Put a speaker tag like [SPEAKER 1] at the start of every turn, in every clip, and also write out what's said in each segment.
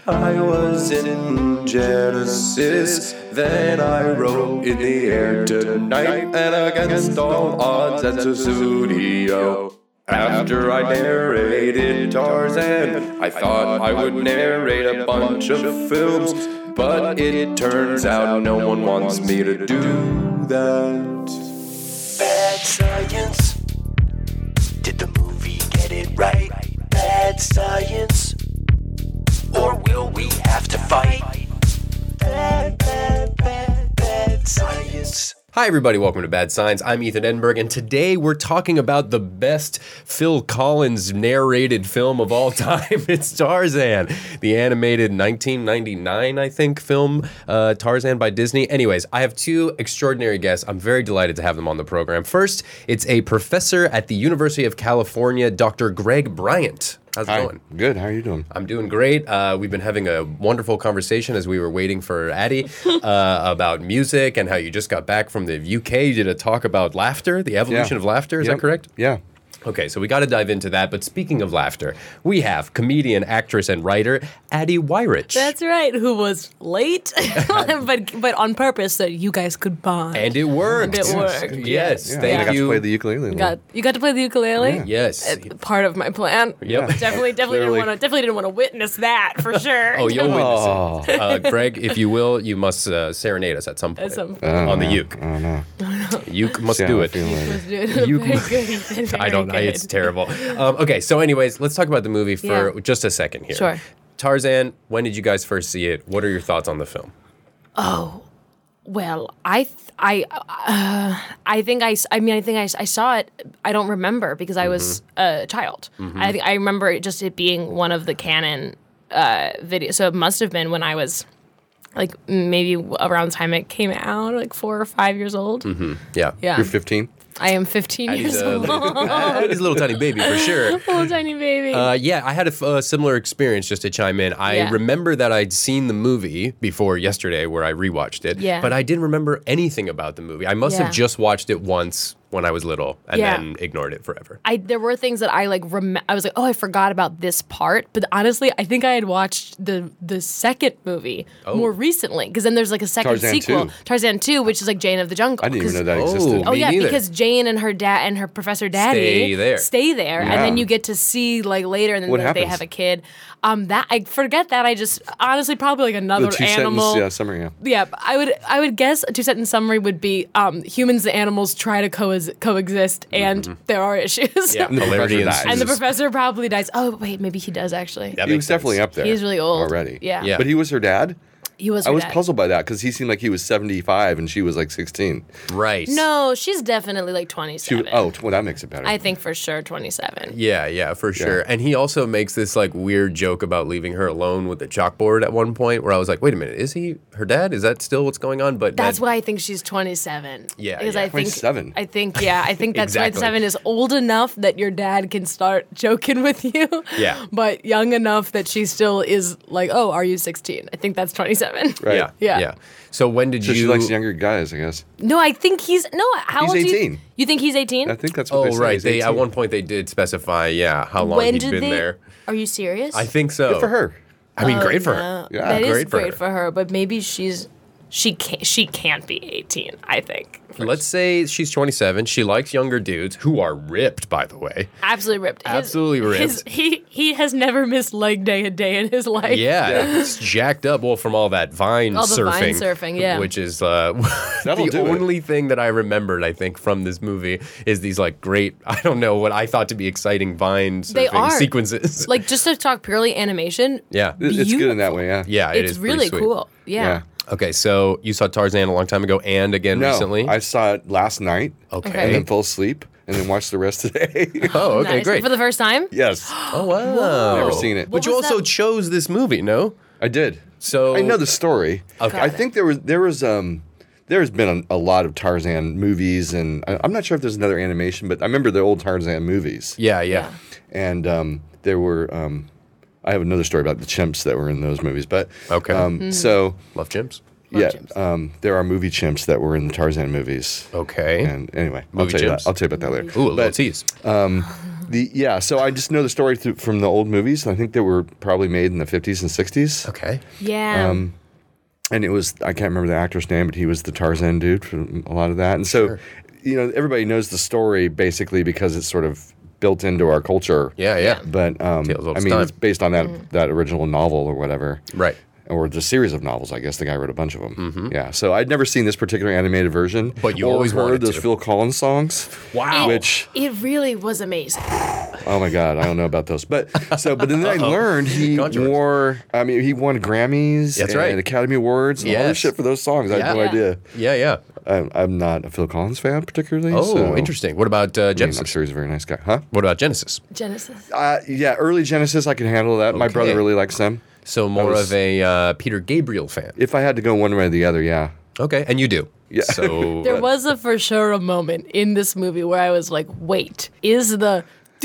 [SPEAKER 1] I was in Genesis, then I wrote in the air tonight, and against all odds at the studio. After I narrated Tarzan, I thought I would narrate a bunch of films, but it turns out no one wants me to do that.
[SPEAKER 2] Bad science. Did the movie get it right? Bad science. Or will we have to fight? Bad science.
[SPEAKER 1] Hi everybody, welcome to Bad Science. I'm Ethan Edinburgh, and today we're talking about the best Phil Collins narrated film of all time. It's Tarzan, the animated 1999, I think, film, Tarzan by Disney. Anyways, I have two extraordinary guests. I'm very delighted to have them on the program. First, it's a professor at the University of California, Dr. Greg Bryant. How's it going?
[SPEAKER 3] Good. How are you doing?
[SPEAKER 1] I'm doing great. We've been having a wonderful conversation as we were waiting for Addie about music and how you just got back from the UK. You did a talk about laughter, the evolution of laughter. Is that correct?
[SPEAKER 3] Yeah.
[SPEAKER 1] Okay, so we got to dive into that. But speaking of laughter, we have comedian, actress, and writer Addie Weyrich.
[SPEAKER 4] That's right, who was late, but on purpose so you guys could bond.
[SPEAKER 1] And it worked.
[SPEAKER 4] It worked.
[SPEAKER 1] Yes,
[SPEAKER 3] Yeah.
[SPEAKER 1] thank
[SPEAKER 3] I got
[SPEAKER 1] you.
[SPEAKER 3] to play the ukulele.
[SPEAKER 4] You got to play the ukulele?
[SPEAKER 3] Yeah.
[SPEAKER 1] Yes.
[SPEAKER 4] Part of my plan.
[SPEAKER 1] Yep.
[SPEAKER 4] Definitely didn't want to witness that for sure.
[SPEAKER 1] Oh, you'll witness it. Greg, if you will, you must serenade us at some point on the uke.
[SPEAKER 3] Oh, no.
[SPEAKER 1] Uke must
[SPEAKER 3] See
[SPEAKER 1] do
[SPEAKER 3] how I
[SPEAKER 1] it.
[SPEAKER 3] feel later.
[SPEAKER 4] Very good, Ethan. Very
[SPEAKER 1] I don't know.
[SPEAKER 4] good.
[SPEAKER 1] It's terrible. Okay, so anyways, let's talk about the movie for just a second here.
[SPEAKER 4] Sure.
[SPEAKER 1] Tarzan, when did you guys first see it? What are your thoughts on the film?
[SPEAKER 4] Oh, well, I think I saw it. I don't remember because I was a child. I remember it being one of the canon videos. So it must have been when I was like maybe around the time it came out, like 4 or 5 years old.
[SPEAKER 1] Yeah.
[SPEAKER 4] Yeah.
[SPEAKER 3] You're 15?
[SPEAKER 4] I am 15 years old.
[SPEAKER 1] He's a little tiny baby for sure.
[SPEAKER 4] Little tiny baby.
[SPEAKER 1] Yeah, I had a similar experience, just to chime in. I remember that I'd seen the movie before yesterday where I rewatched it, but I didn't remember anything about the movie. I must have just watched it once when I was little and then ignored it forever.
[SPEAKER 4] There were things that I I was like, oh, I forgot about this part. But honestly, I think I had watched the second movie more recently because then there's like a second
[SPEAKER 3] Tarzan
[SPEAKER 4] sequel,
[SPEAKER 3] 2.
[SPEAKER 4] Tarzan 2, which is like Jane of the Jungle.
[SPEAKER 3] I didn't even know that existed.
[SPEAKER 4] Oh
[SPEAKER 1] Me
[SPEAKER 4] yeah,
[SPEAKER 1] neither.
[SPEAKER 4] because Jane and her dad and her Professor Daddy stay there, and then you get to see like later, and then
[SPEAKER 3] What
[SPEAKER 4] they
[SPEAKER 3] happens?
[SPEAKER 4] have a kid. That I forget that. I just honestly probably like another
[SPEAKER 3] The
[SPEAKER 4] animal.
[SPEAKER 3] two-sentence summary, yeah.
[SPEAKER 4] Yeah, I would guess a 2-sentence summary would be humans and animals try to coexist, and there are issues.
[SPEAKER 1] Yeah,
[SPEAKER 3] And the
[SPEAKER 1] hilarity
[SPEAKER 3] professor dies.
[SPEAKER 4] And the professor probably dies. Oh wait, maybe he does actually.
[SPEAKER 1] That
[SPEAKER 3] He
[SPEAKER 1] makes
[SPEAKER 3] was definitely
[SPEAKER 1] sense.
[SPEAKER 3] up there.
[SPEAKER 4] He's really old
[SPEAKER 3] already.
[SPEAKER 4] Yeah.
[SPEAKER 3] But he was her dad?
[SPEAKER 4] He was.
[SPEAKER 3] I
[SPEAKER 4] her
[SPEAKER 3] was
[SPEAKER 4] dad.
[SPEAKER 3] puzzled by that because he seemed like he was 75 and she was like 16.
[SPEAKER 1] Right.
[SPEAKER 4] No, she's definitely like 27.
[SPEAKER 3] Well, that makes it better.
[SPEAKER 4] I think for sure 27.
[SPEAKER 1] Yeah, for sure. And he also makes this like weird joke about leaving her alone with the chalkboard at one point where I was like, wait a minute, is he her dad? Is that still what's going on? But
[SPEAKER 4] That's why I think she's 27.
[SPEAKER 1] Yeah,
[SPEAKER 4] because
[SPEAKER 1] yeah.
[SPEAKER 4] I think
[SPEAKER 3] 27.
[SPEAKER 4] I think that
[SPEAKER 1] Exactly.
[SPEAKER 4] 27 is old enough that your dad can start joking with you.
[SPEAKER 1] Yeah.
[SPEAKER 4] But young enough that she still is like, oh, are you 16? I think that's 27.
[SPEAKER 3] Right.
[SPEAKER 1] Yeah. So when did
[SPEAKER 3] So
[SPEAKER 1] you?
[SPEAKER 3] she likes younger guys, I guess.
[SPEAKER 4] No, I think how
[SPEAKER 3] He's
[SPEAKER 4] old?
[SPEAKER 3] 18.
[SPEAKER 4] You think he's 18?
[SPEAKER 3] I think that's what
[SPEAKER 1] Oh
[SPEAKER 3] they say.
[SPEAKER 1] right.
[SPEAKER 3] He's
[SPEAKER 1] They
[SPEAKER 3] 18.
[SPEAKER 1] at one point they did specify how long
[SPEAKER 4] When
[SPEAKER 1] he'd
[SPEAKER 4] did
[SPEAKER 1] been
[SPEAKER 4] they?
[SPEAKER 1] there.
[SPEAKER 4] Are you serious?
[SPEAKER 1] I think so.
[SPEAKER 3] Good for her.
[SPEAKER 1] I mean, great for
[SPEAKER 4] No.
[SPEAKER 1] her.
[SPEAKER 3] Yeah,
[SPEAKER 4] that is
[SPEAKER 1] great for
[SPEAKER 4] great
[SPEAKER 1] her.
[SPEAKER 4] for her, but maybe she can't be 18, I think.
[SPEAKER 1] Let's say she's 27. She likes younger dudes who are ripped, by the way.
[SPEAKER 4] Absolutely ripped.
[SPEAKER 1] Absolutely ripped.
[SPEAKER 4] He has never missed leg day a day in his life.
[SPEAKER 1] Yeah, it's jacked up. Well, from all that Vine
[SPEAKER 4] All the
[SPEAKER 1] surfing.
[SPEAKER 4] Vine surfing, yeah.
[SPEAKER 1] Which is
[SPEAKER 3] That'll
[SPEAKER 1] the
[SPEAKER 3] do it.
[SPEAKER 1] only thing that I remembered, I think, from this movie is these like great, I don't know, what I thought to be exciting Vine
[SPEAKER 4] They
[SPEAKER 1] surfing
[SPEAKER 4] are.
[SPEAKER 1] sequences.
[SPEAKER 4] Like, just to talk purely animation,
[SPEAKER 1] Yeah.
[SPEAKER 3] It's good in that way, yeah.
[SPEAKER 1] Yeah, it
[SPEAKER 4] it's
[SPEAKER 1] is pretty
[SPEAKER 4] really
[SPEAKER 1] sweet.
[SPEAKER 4] cool. Yeah.
[SPEAKER 1] Okay, so you saw Tarzan a long time ago and again
[SPEAKER 3] No,
[SPEAKER 1] recently?
[SPEAKER 3] I saw it last night
[SPEAKER 1] Okay.
[SPEAKER 3] and then fell asleep and then watched the rest today.
[SPEAKER 1] Oh, okay,
[SPEAKER 4] Nice.
[SPEAKER 1] great.
[SPEAKER 4] For the first time?
[SPEAKER 3] Yes.
[SPEAKER 1] Oh, wow.
[SPEAKER 3] Never seen it.
[SPEAKER 1] But you
[SPEAKER 4] was
[SPEAKER 1] also
[SPEAKER 4] that?
[SPEAKER 1] chose this movie, no?
[SPEAKER 3] I did.
[SPEAKER 1] So
[SPEAKER 3] I know the story.
[SPEAKER 1] Okay.
[SPEAKER 3] I think there's been a lot of Tarzan movies, and I'm not sure if there's another animation, but I remember the old Tarzan movies.
[SPEAKER 1] Yeah.
[SPEAKER 3] And there were I have another story about the chimps that were in those movies, but
[SPEAKER 1] Okay.
[SPEAKER 3] so
[SPEAKER 1] Love chimps.
[SPEAKER 3] yeah,
[SPEAKER 4] chimps.
[SPEAKER 3] there are movie chimps that were in the Tarzan movies.
[SPEAKER 1] Okay.
[SPEAKER 3] And anyway,
[SPEAKER 1] Movie chimps?
[SPEAKER 3] I'll tell you about that later.
[SPEAKER 1] Ooh, a little
[SPEAKER 3] But,
[SPEAKER 1] tease.
[SPEAKER 3] So I just know the story from the old movies. I think they were probably made in the 50s and 60s.
[SPEAKER 1] Okay.
[SPEAKER 4] Yeah.
[SPEAKER 3] And it was, I can't remember the actor's name, but he was the Tarzan dude for a lot of that. And so, everybody knows the story basically because it's sort of built into our culture.
[SPEAKER 1] Yeah.
[SPEAKER 3] But, it's based on that original novel or whatever.
[SPEAKER 1] Right.
[SPEAKER 3] Or the series of novels, I guess. The guy wrote a bunch of them. Yeah. So I'd never seen this particular animated version.
[SPEAKER 1] But you
[SPEAKER 3] or
[SPEAKER 1] always
[SPEAKER 3] heard
[SPEAKER 1] wanted
[SPEAKER 3] those
[SPEAKER 1] to.
[SPEAKER 3] Phil Collins songs.
[SPEAKER 1] Wow.
[SPEAKER 4] It really was amazing.
[SPEAKER 3] Oh my God, I don't know about those. But then I learned he won Grammys
[SPEAKER 1] That's right.
[SPEAKER 3] and Academy Awards and all this shit for those songs. I had no idea.
[SPEAKER 1] Yeah.
[SPEAKER 3] I'm not a Phil Collins fan particularly.
[SPEAKER 1] Oh,
[SPEAKER 3] so,
[SPEAKER 1] interesting. What about Genesis?
[SPEAKER 3] I'm sure he's a very nice guy. Huh?
[SPEAKER 1] What about Genesis?
[SPEAKER 4] Genesis.
[SPEAKER 3] Early Genesis, I can handle that. My brother really likes them.
[SPEAKER 1] So more of a Peter Gabriel fan.
[SPEAKER 3] If I had to go one way or the other, yeah.
[SPEAKER 1] Okay, and you do.
[SPEAKER 3] Yeah.
[SPEAKER 1] So
[SPEAKER 4] There was for sure a moment in this movie where I was like, wait, is the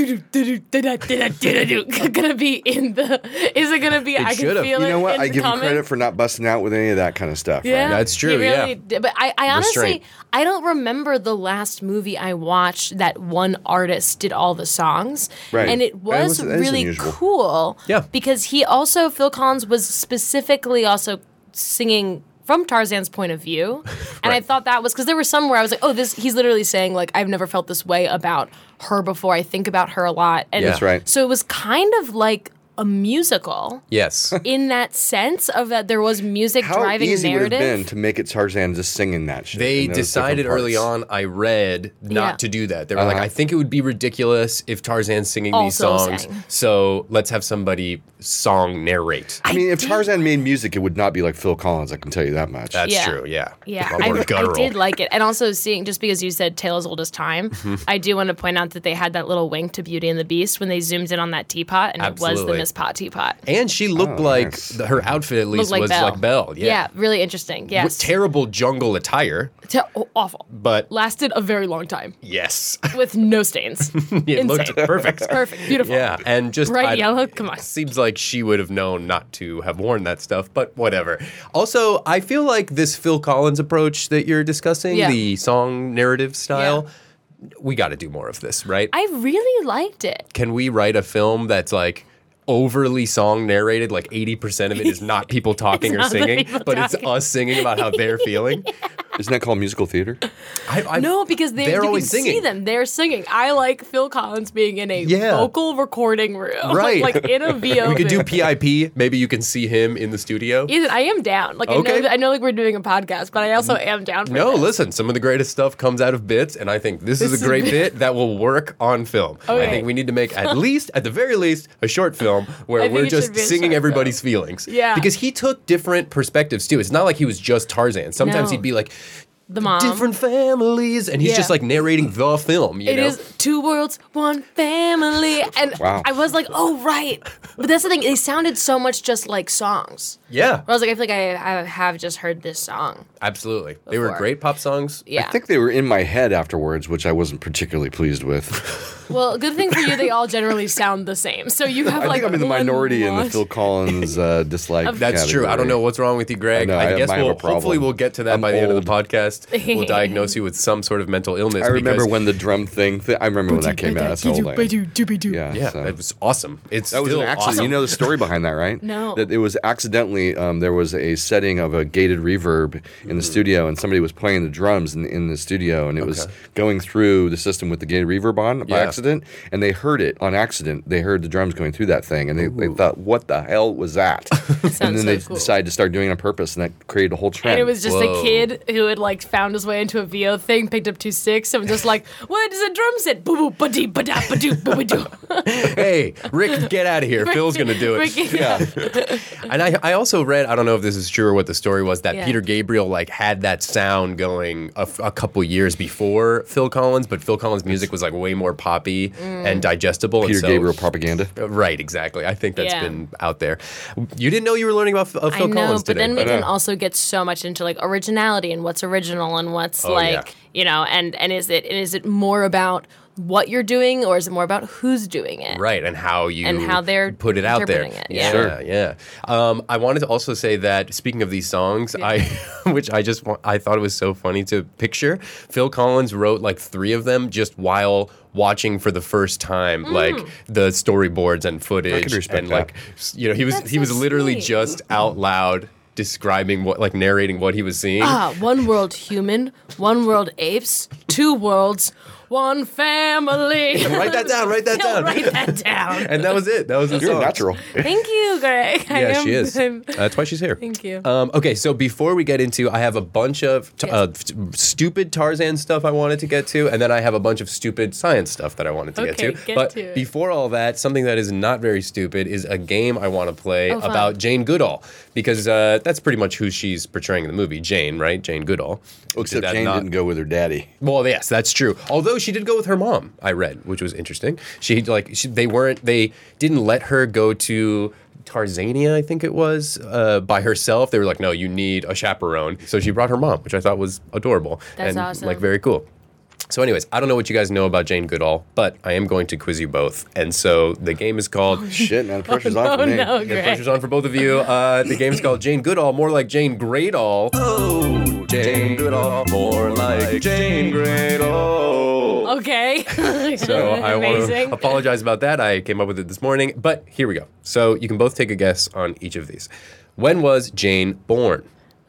[SPEAKER 4] gonna be in the? Is it gonna be? I can
[SPEAKER 1] should've.
[SPEAKER 4] feel it.
[SPEAKER 3] You know what?
[SPEAKER 4] in
[SPEAKER 3] I
[SPEAKER 4] the
[SPEAKER 3] give you
[SPEAKER 4] comment.
[SPEAKER 3] credit for not busting out with any of that kind of stuff.
[SPEAKER 4] Yeah,
[SPEAKER 3] Right?
[SPEAKER 1] That's true,
[SPEAKER 4] he
[SPEAKER 1] yeah.
[SPEAKER 4] really did. But I honestly,
[SPEAKER 1] Restraint.
[SPEAKER 4] I don't remember the last movie I watched that one artist did all the songs.
[SPEAKER 3] Right.
[SPEAKER 4] And it was
[SPEAKER 3] That is
[SPEAKER 4] really
[SPEAKER 3] unusual.
[SPEAKER 4] cool.
[SPEAKER 1] Yeah.
[SPEAKER 4] Because Phil Collins was specifically also singing from Tarzan's point of view. And I thought that was, because there were some where I was like, he's literally saying, like, I've never felt this way about her before. I think about her a lot. And
[SPEAKER 1] That's
[SPEAKER 3] right.
[SPEAKER 4] So it was kind of like a musical
[SPEAKER 1] yes.
[SPEAKER 4] in that sense of that there was music
[SPEAKER 3] How
[SPEAKER 4] driving
[SPEAKER 3] easy would it
[SPEAKER 4] narrative.
[SPEAKER 3] have been to make it Tarzan just singing that shit?
[SPEAKER 1] They
[SPEAKER 3] in those
[SPEAKER 1] decided
[SPEAKER 3] different
[SPEAKER 1] early
[SPEAKER 3] parts?
[SPEAKER 1] on, I read, not
[SPEAKER 4] Yeah.
[SPEAKER 1] to do that. They were like, I think it would be ridiculous if Tarzan's singing these
[SPEAKER 4] Also
[SPEAKER 1] songs.
[SPEAKER 4] sang.
[SPEAKER 1] So let's have somebody song narrate.
[SPEAKER 3] I mean, if Tarzan made music, it would not be like Phil Collins. I can tell you that much.
[SPEAKER 1] That's
[SPEAKER 4] Yeah.
[SPEAKER 1] true, yeah.
[SPEAKER 4] Yeah,
[SPEAKER 1] A lot more
[SPEAKER 4] I
[SPEAKER 1] guttural.
[SPEAKER 4] did like it. And also seeing, just because you said Tale as Old as Time, I do want to point out that they had that little wink to Beauty and the Beast when they zoomed in on that teapot, and it was
[SPEAKER 1] Absolutely.
[SPEAKER 4] the Miss Pot teapot.
[SPEAKER 1] And she looked like,
[SPEAKER 3] nice.
[SPEAKER 1] her outfit at least
[SPEAKER 4] Looked
[SPEAKER 1] was
[SPEAKER 4] like
[SPEAKER 1] like Belle.
[SPEAKER 4] Yeah, really interesting.
[SPEAKER 1] With
[SPEAKER 4] Yes.
[SPEAKER 1] terrible jungle attire,
[SPEAKER 4] Awful.
[SPEAKER 1] but
[SPEAKER 4] Lasted a very long time
[SPEAKER 1] yes.
[SPEAKER 4] with no stains.
[SPEAKER 1] It looked
[SPEAKER 4] Insane.
[SPEAKER 1] perfect.
[SPEAKER 4] Perfect. Beautiful.
[SPEAKER 1] Yeah, and just
[SPEAKER 4] Bright yellow. Come on.
[SPEAKER 1] Seems like she would have known not to have worn that stuff, but whatever. Also, I feel like this Phil Collins approach that you're discussing,
[SPEAKER 4] Yeah.
[SPEAKER 1] the song narrative style, we got to do more of this, right?
[SPEAKER 4] I really liked it.
[SPEAKER 1] Can we write a film that's like overly song narrated, like 80% of it is not people talking or
[SPEAKER 4] not the
[SPEAKER 1] singing,
[SPEAKER 4] people
[SPEAKER 1] but
[SPEAKER 4] talking.
[SPEAKER 1] it's us singing about how they're feeling?
[SPEAKER 3] Isn't that called musical theater?
[SPEAKER 4] No, because
[SPEAKER 1] they're
[SPEAKER 4] you can
[SPEAKER 1] always
[SPEAKER 4] see
[SPEAKER 1] singing.
[SPEAKER 4] them. They're singing. I like Phil Collins being in a
[SPEAKER 1] Yeah.
[SPEAKER 4] vocal recording room.
[SPEAKER 1] Right.
[SPEAKER 4] Like in a VO
[SPEAKER 1] We could do
[SPEAKER 4] booth.
[SPEAKER 1] PIP. Maybe you can see him in the studio.
[SPEAKER 4] Ethan, I am down. Like
[SPEAKER 1] Okay.
[SPEAKER 4] I know like we're doing a podcast, but I also am down for
[SPEAKER 1] No,
[SPEAKER 4] this.
[SPEAKER 1] listen, some of the greatest stuff comes out of bits, and I think this is a great bit that will work on film. I
[SPEAKER 4] Okay.
[SPEAKER 1] think we need to make at the very least, a short film where
[SPEAKER 4] I think
[SPEAKER 1] we're
[SPEAKER 4] it
[SPEAKER 1] just
[SPEAKER 4] should be a
[SPEAKER 1] singing
[SPEAKER 4] short
[SPEAKER 1] everybody's feelings.
[SPEAKER 4] Yeah.
[SPEAKER 1] Because he took different perspectives too. It's not like he was just Tarzan. Sometimes
[SPEAKER 4] No.
[SPEAKER 1] he'd be like,
[SPEAKER 4] The mom.
[SPEAKER 1] different families, and he's
[SPEAKER 4] Yeah.
[SPEAKER 1] just like narrating the film, you
[SPEAKER 4] It
[SPEAKER 1] know?
[SPEAKER 4] is two worlds, one family. And
[SPEAKER 3] Wow.
[SPEAKER 4] I was like, oh, right. But that's the thing. They sounded so much just like songs.
[SPEAKER 1] Yeah,
[SPEAKER 4] I was like, I feel like I have just heard this song.
[SPEAKER 1] absolutely. They were
[SPEAKER 4] Before.
[SPEAKER 1] great pop songs.
[SPEAKER 4] Yeah.
[SPEAKER 3] I think they were in my head afterwards, which I wasn't particularly pleased with.
[SPEAKER 4] Well, good thing for you, they all generally sound the same. So you have
[SPEAKER 3] I
[SPEAKER 4] like
[SPEAKER 3] think I'm in the
[SPEAKER 4] one
[SPEAKER 3] minority in the
[SPEAKER 4] nuance.
[SPEAKER 3] Phil Collins dislike.
[SPEAKER 1] That's true. I don't know what's wrong with you, Greg.
[SPEAKER 3] I know, I
[SPEAKER 1] guess
[SPEAKER 3] might have a
[SPEAKER 1] hopefully
[SPEAKER 3] problem.
[SPEAKER 1] we'll get to that
[SPEAKER 3] I'm
[SPEAKER 1] by the end of the
[SPEAKER 3] old.
[SPEAKER 1] podcast. We'll diagnose you with some sort of mental illness.
[SPEAKER 3] I remember
[SPEAKER 1] because-
[SPEAKER 3] when the drum thing. I remember when that came out. That's old. Yeah,
[SPEAKER 1] Yeah,
[SPEAKER 3] so.
[SPEAKER 1] it was awesome. It's
[SPEAKER 3] That was
[SPEAKER 1] still
[SPEAKER 3] an accident.
[SPEAKER 1] awesome.
[SPEAKER 3] You know the story behind that, right?
[SPEAKER 4] No.
[SPEAKER 3] That it was accidentally, there was a setting of a gated reverb in the studio, and somebody was playing the drums in the studio, and it was going through the system with the gated reverb on by
[SPEAKER 1] Yeah.
[SPEAKER 3] accident, and they heard it on accident. They heard the drums going through that thing, and they thought, what the hell was that? and then
[SPEAKER 4] so
[SPEAKER 3] they
[SPEAKER 4] cool.
[SPEAKER 3] decided to start doing it on purpose, and that created a whole trend.
[SPEAKER 4] And it was just
[SPEAKER 1] Whoa.
[SPEAKER 4] a kid who had like found his way into a VO thing, picked up 2 sticks, and was just like, "What does a drum set? Boo boo ba dee ba da ba doo ba doo."
[SPEAKER 1] Hey, Rick, get out of here. Phil's going to do it.
[SPEAKER 3] yeah.
[SPEAKER 1] And I also read, I don't know if this is true or what the story was, that
[SPEAKER 4] Yeah.
[SPEAKER 1] Peter Gabriel like had that sound going a couple years before Phil Collins, but Phil Collins' music was like way more poppy and digestible.
[SPEAKER 3] Peter
[SPEAKER 1] and so,
[SPEAKER 3] Gabriel propaganda.
[SPEAKER 1] Right, exactly. I think that's
[SPEAKER 4] Yeah.
[SPEAKER 1] been out there. You didn't know you were learning about Phil
[SPEAKER 4] I know,
[SPEAKER 1] Collins
[SPEAKER 4] but
[SPEAKER 1] today.
[SPEAKER 4] then we can also get so much into like originality and what's original and what's like,
[SPEAKER 1] yeah.
[SPEAKER 4] you know, and is it more about what you're doing, or is it more about who's doing it?
[SPEAKER 1] Right, and how you
[SPEAKER 4] And how they're
[SPEAKER 1] put it out there.
[SPEAKER 4] interpreting it,
[SPEAKER 1] Yeah,
[SPEAKER 4] yeah.
[SPEAKER 1] yeah. I wanted to also say that speaking of these songs, which I thought it was so funny to picture. Phil Collins wrote like 3 of them just while watching for the first time, like the storyboards and footage,
[SPEAKER 3] respect
[SPEAKER 1] and
[SPEAKER 3] that.
[SPEAKER 1] like he was
[SPEAKER 4] That's
[SPEAKER 1] he was
[SPEAKER 4] so
[SPEAKER 1] literally
[SPEAKER 4] sweet.
[SPEAKER 1] just out loud describing narrating what he was seeing.
[SPEAKER 4] One world human, one world apes, 2 worlds, one family.
[SPEAKER 1] Write that down. Write that down.
[SPEAKER 4] Write that down.
[SPEAKER 1] And that was it. That was the
[SPEAKER 3] You're
[SPEAKER 1] song.
[SPEAKER 3] natural.
[SPEAKER 4] Thank you, Greg.
[SPEAKER 1] Yeah, she is. That's why she's here.
[SPEAKER 4] Thank you.
[SPEAKER 1] Okay, so before we get into, I have a bunch of stupid Tarzan stuff I wanted to get to, and then I have a bunch of stupid science stuff that I wanted to get
[SPEAKER 4] Okay,
[SPEAKER 1] to.
[SPEAKER 4] get
[SPEAKER 1] But
[SPEAKER 4] to it.
[SPEAKER 1] before all that, something that is not very stupid is a game I want to play
[SPEAKER 4] fun.
[SPEAKER 1] about Jane Goodall, because that's pretty much who she's portraying in the movie, Jane, right? Jane Goodall.
[SPEAKER 3] Except
[SPEAKER 1] that
[SPEAKER 3] Jane
[SPEAKER 1] not-
[SPEAKER 3] didn't go with her daddy.
[SPEAKER 1] Well, yes, that's true. Although she did go with her mom, I read, which was interesting. They didn't let her go to Tarzania, I think it was, by herself. They were like, no, you need a chaperone. So she brought her mom, which I thought was adorable.
[SPEAKER 4] That's
[SPEAKER 1] and
[SPEAKER 4] awesome.
[SPEAKER 1] very cool. So anyways, I don't know what you guys know about Jane Goodall, but I am going to quiz you both. And so the game is called...
[SPEAKER 3] Shit, man, the pressure's on for me.
[SPEAKER 4] no,
[SPEAKER 1] The
[SPEAKER 4] Greg.
[SPEAKER 1] pressure's on for both of you. The game's called Jane Goodall, more like Jane Greydoll. Oh, Jane Goodall, more like Jane Greydoll.
[SPEAKER 4] Okay.
[SPEAKER 1] So I want to
[SPEAKER 4] Amazing.
[SPEAKER 1] apologize about that. I came up with it this morning, but here we go. So you can both take a guess on each of these. When was Jane born?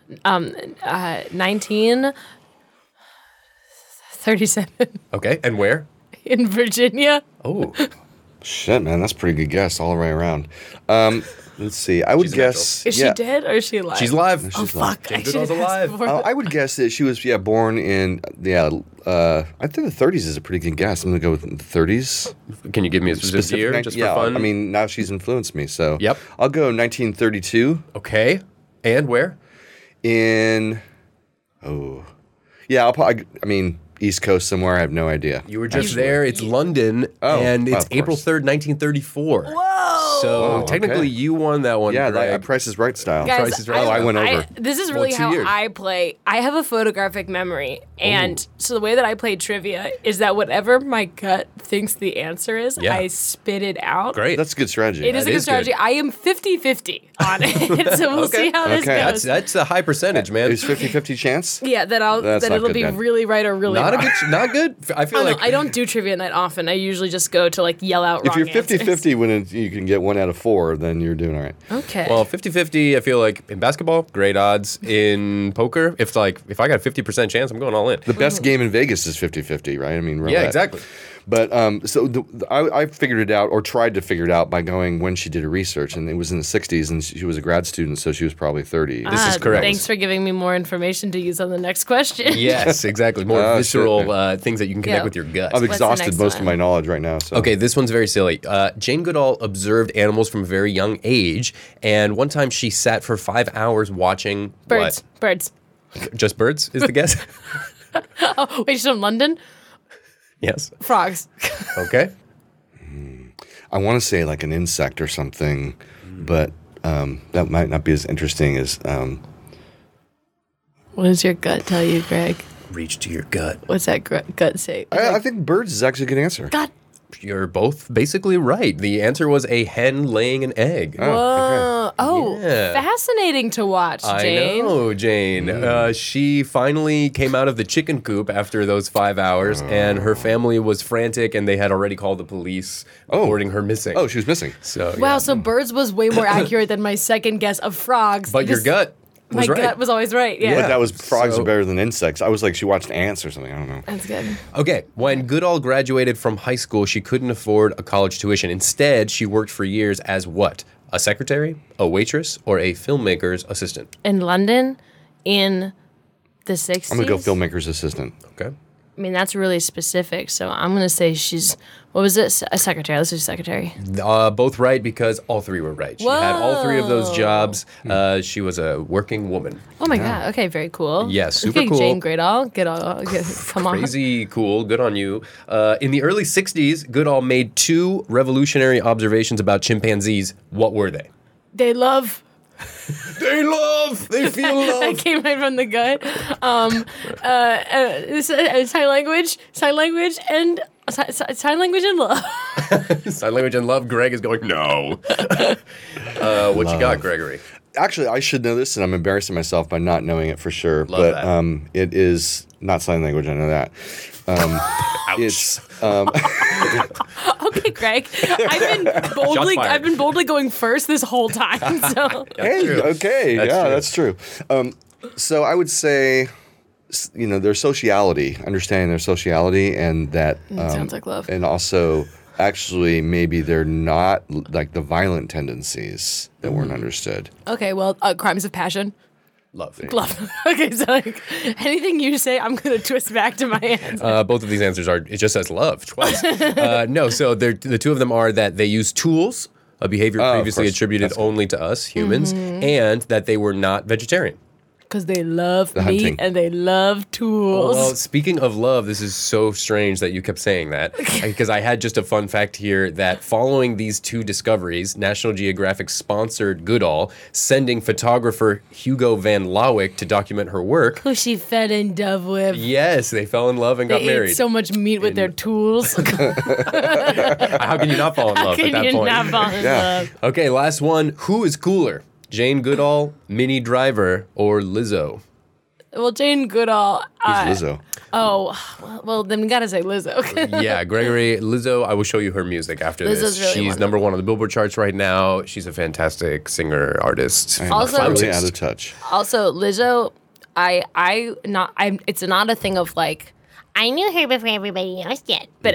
[SPEAKER 4] 1937
[SPEAKER 1] Okay, and where?
[SPEAKER 4] in Virginia.
[SPEAKER 1] Oh,
[SPEAKER 3] Shit, man, that's a pretty good guess all the way around. Let's see. I would
[SPEAKER 1] She's
[SPEAKER 3] guess.
[SPEAKER 4] Is she dead or is she alive?
[SPEAKER 1] she's alive.
[SPEAKER 4] Oh, fuck.
[SPEAKER 1] Jane
[SPEAKER 4] I
[SPEAKER 1] Goodall's
[SPEAKER 4] should've asked
[SPEAKER 1] alive.
[SPEAKER 4] before.
[SPEAKER 3] I would guess that she was born in I think the 30s is a pretty good guess. I'm gonna go with the 30s.
[SPEAKER 1] Can you give me a specific year, just for fun?
[SPEAKER 3] I mean, now she's influenced me, so
[SPEAKER 1] Yep.
[SPEAKER 3] I'll go 1932
[SPEAKER 1] Okay, and where?
[SPEAKER 3] in. Oh, yeah. I mean, East Coast somewhere. I have no idea.
[SPEAKER 1] You were just there. It's London,
[SPEAKER 3] Oh,
[SPEAKER 1] and it's
[SPEAKER 3] of
[SPEAKER 1] April
[SPEAKER 3] course.
[SPEAKER 1] 3rd, 1934.
[SPEAKER 4] Whoa.
[SPEAKER 1] So
[SPEAKER 3] Wow,
[SPEAKER 1] technically,
[SPEAKER 3] okay.
[SPEAKER 1] you won that one.
[SPEAKER 3] Yeah,
[SPEAKER 1] Greg.
[SPEAKER 3] that Price is Right style.
[SPEAKER 4] Guys,
[SPEAKER 1] Price is Right.
[SPEAKER 3] Oh, I went over.
[SPEAKER 4] This is
[SPEAKER 1] Well,
[SPEAKER 4] really
[SPEAKER 1] 2
[SPEAKER 4] how
[SPEAKER 1] years.
[SPEAKER 4] I play. I have a photographic memory. And so the way that I play trivia is that whatever my gut thinks the answer is,
[SPEAKER 1] Yeah.
[SPEAKER 4] I spit it out.
[SPEAKER 1] Great.
[SPEAKER 3] That's a good strategy.
[SPEAKER 4] It is a
[SPEAKER 1] That
[SPEAKER 4] good
[SPEAKER 1] is good.
[SPEAKER 4] strategy. I am 50-50 on it. So we'll
[SPEAKER 1] Okay.
[SPEAKER 4] see how this
[SPEAKER 3] Okay.
[SPEAKER 4] goes.
[SPEAKER 1] That's a high percentage, man.
[SPEAKER 3] It's 50-50 chance.
[SPEAKER 4] Yeah, that
[SPEAKER 3] That's not
[SPEAKER 4] it'll
[SPEAKER 3] good
[SPEAKER 4] be
[SPEAKER 3] then.
[SPEAKER 4] really right or really
[SPEAKER 1] Not a
[SPEAKER 4] wrong.
[SPEAKER 1] good. Not good. I feel
[SPEAKER 4] Oh, no,
[SPEAKER 1] like
[SPEAKER 4] I don't do trivia night often. I usually just go to yell out
[SPEAKER 3] If
[SPEAKER 4] wrong
[SPEAKER 3] you're
[SPEAKER 4] answers.
[SPEAKER 3] 50-50 when you can get 1 out of 4, then you're doing all right.
[SPEAKER 4] Okay.
[SPEAKER 1] Well, 50-50, I feel like in basketball, great odds. In poker, if I got a 50% chance, I'm going all in.
[SPEAKER 3] The best game in Vegas is 50-50, right? I mean,
[SPEAKER 1] Yeah,
[SPEAKER 3] roulette.
[SPEAKER 1] exactly.
[SPEAKER 3] But I figured it out, or tried to figure it out by going when she did her research, and it was in the 60s, and she was a grad student, so she was probably 30.
[SPEAKER 1] This is correct.
[SPEAKER 4] Thanks for giving me more information to use on the next question.
[SPEAKER 1] Yes, exactly. More
[SPEAKER 3] Oh,
[SPEAKER 1] visceral
[SPEAKER 3] shit.
[SPEAKER 1] things that you can connect
[SPEAKER 4] Yeah.
[SPEAKER 1] with your gut.
[SPEAKER 3] I've
[SPEAKER 4] the
[SPEAKER 3] exhausted
[SPEAKER 4] next
[SPEAKER 3] most
[SPEAKER 4] one?
[SPEAKER 3] of my knowledge right now. So.
[SPEAKER 1] Okay, this one's very silly. Jane Goodall observed animals from a very young age, and one time she sat for 5 hours watching
[SPEAKER 4] Birds. Birds.
[SPEAKER 1] What? Just birds is the guess?
[SPEAKER 4] Oh, wait, she's from London?
[SPEAKER 1] Yes.
[SPEAKER 4] Frogs.
[SPEAKER 1] Okay.
[SPEAKER 3] I want to say like an insect or something, but that might not be as interesting as.
[SPEAKER 4] What does your gut tell you, Greg?
[SPEAKER 1] Reach to your gut.
[SPEAKER 4] What's that gut say?
[SPEAKER 3] I think birds is actually a good answer.
[SPEAKER 4] God.
[SPEAKER 1] You're both basically right. The answer was a hen laying an egg.
[SPEAKER 4] Whoa. Oh,
[SPEAKER 1] Yeah.
[SPEAKER 4] fascinating to watch, Jane.
[SPEAKER 1] I know, Jane. She finally came out of the chicken coop after those 5 hours, and her family was frantic, and they had already called the police, reporting her missing.
[SPEAKER 3] Oh, she was missing.
[SPEAKER 1] So,
[SPEAKER 4] Wow,
[SPEAKER 1] yeah.
[SPEAKER 4] so birds was way more accurate than my second guess of frogs.
[SPEAKER 1] But your
[SPEAKER 4] This-
[SPEAKER 1] gut was
[SPEAKER 4] My
[SPEAKER 1] right.
[SPEAKER 4] gut was always right. Yeah.
[SPEAKER 3] But that was frogs
[SPEAKER 1] So-
[SPEAKER 3] are better than insects. I was like, she watched ants or something. I don't know.
[SPEAKER 4] That's good.
[SPEAKER 1] Okay, when Goodall graduated from high school, she couldn't afford a college tuition. Instead, she worked for years as what? A secretary, a waitress, or a filmmaker's assistant?
[SPEAKER 4] In London, in the 60s.
[SPEAKER 3] I'm gonna go filmmaker's assistant.
[SPEAKER 1] Okay.
[SPEAKER 4] I mean, that's really specific. So I'm going to say she's, what was it? A secretary. Let's do secretary.
[SPEAKER 1] Both right because all three were right. She had all three of those jobs. She was a working woman.
[SPEAKER 4] Oh my God. Okay, very cool.
[SPEAKER 1] Yeah, super
[SPEAKER 4] okay,
[SPEAKER 1] cool.
[SPEAKER 4] Jane Goodall. Come on.
[SPEAKER 1] Crazy cool. Good on you. In the early 60s, Goodall made two revolutionary observations about chimpanzees. What were they?
[SPEAKER 4] They love.
[SPEAKER 1] They love. They feel
[SPEAKER 4] That
[SPEAKER 1] love.
[SPEAKER 4] came right from the gut. Sign language, and Sign language and love.
[SPEAKER 1] Sign language and love. Greg is going, no. What you got, Gregory?
[SPEAKER 3] Actually, I should know this, and I'm embarrassing myself by not knowing it for sure.
[SPEAKER 1] Love
[SPEAKER 3] but
[SPEAKER 1] that.
[SPEAKER 3] It is not sign language. I know that. It's
[SPEAKER 4] Okay, Greg. I've been boldly going first this whole time. So
[SPEAKER 3] hey,
[SPEAKER 1] true.
[SPEAKER 3] okay,
[SPEAKER 1] That's
[SPEAKER 3] yeah,
[SPEAKER 1] true.
[SPEAKER 3] that's true. So I would say, their sociality, understanding their sociality, and that
[SPEAKER 4] sounds like love.
[SPEAKER 3] and also actually maybe they're not like the violent tendencies that weren't understood.
[SPEAKER 4] okay, well, crimes of passion.
[SPEAKER 1] Love.
[SPEAKER 4] Love. Okay, so like anything you say, I'm gonna twist back to my answer.
[SPEAKER 1] Both of these answers are, it just says love twice. No, so the two of them are that they use tools, a behavior
[SPEAKER 3] of
[SPEAKER 1] previously
[SPEAKER 3] course.
[SPEAKER 1] attributed
[SPEAKER 3] That's good.
[SPEAKER 1] only to us humans,
[SPEAKER 4] Mm-hmm.
[SPEAKER 1] and that they were not vegetarian.
[SPEAKER 4] Because they love meat
[SPEAKER 3] hunting.
[SPEAKER 4] and they love tools.
[SPEAKER 1] Well, speaking of love, this is so strange that you kept saying that, because I had just a fun fact here that following these two discoveries, National Geographic sponsored Goodall, sending photographer Hugo van Lawick to document her work.
[SPEAKER 4] Who she fell in love with.
[SPEAKER 1] Yes, they fell in love and got
[SPEAKER 4] They
[SPEAKER 1] married.
[SPEAKER 4] ate so much meat with their tools.
[SPEAKER 1] How can you not fall in love at
[SPEAKER 4] Can
[SPEAKER 1] that
[SPEAKER 4] you
[SPEAKER 1] point?
[SPEAKER 4] not fall in love?
[SPEAKER 1] Okay, last one. Who is cooler, Jane Goodall, Minnie Driver, or Lizzo?
[SPEAKER 4] Well, Jane Goodall.
[SPEAKER 3] Who's Lizzo?
[SPEAKER 4] Well, then we gotta say Lizzo.
[SPEAKER 1] Yeah, Gregory, Lizzo, I will show you her music after
[SPEAKER 4] Lizzo's
[SPEAKER 1] this.
[SPEAKER 4] really
[SPEAKER 1] She's
[SPEAKER 4] wonderful.
[SPEAKER 1] number one on the Billboard charts right now. She's a fantastic singer, artist.
[SPEAKER 4] Also-
[SPEAKER 3] Really
[SPEAKER 1] flautist.
[SPEAKER 3] out of touch.
[SPEAKER 4] Also, Lizzo, it's not a thing of like I knew her before everybody else did, but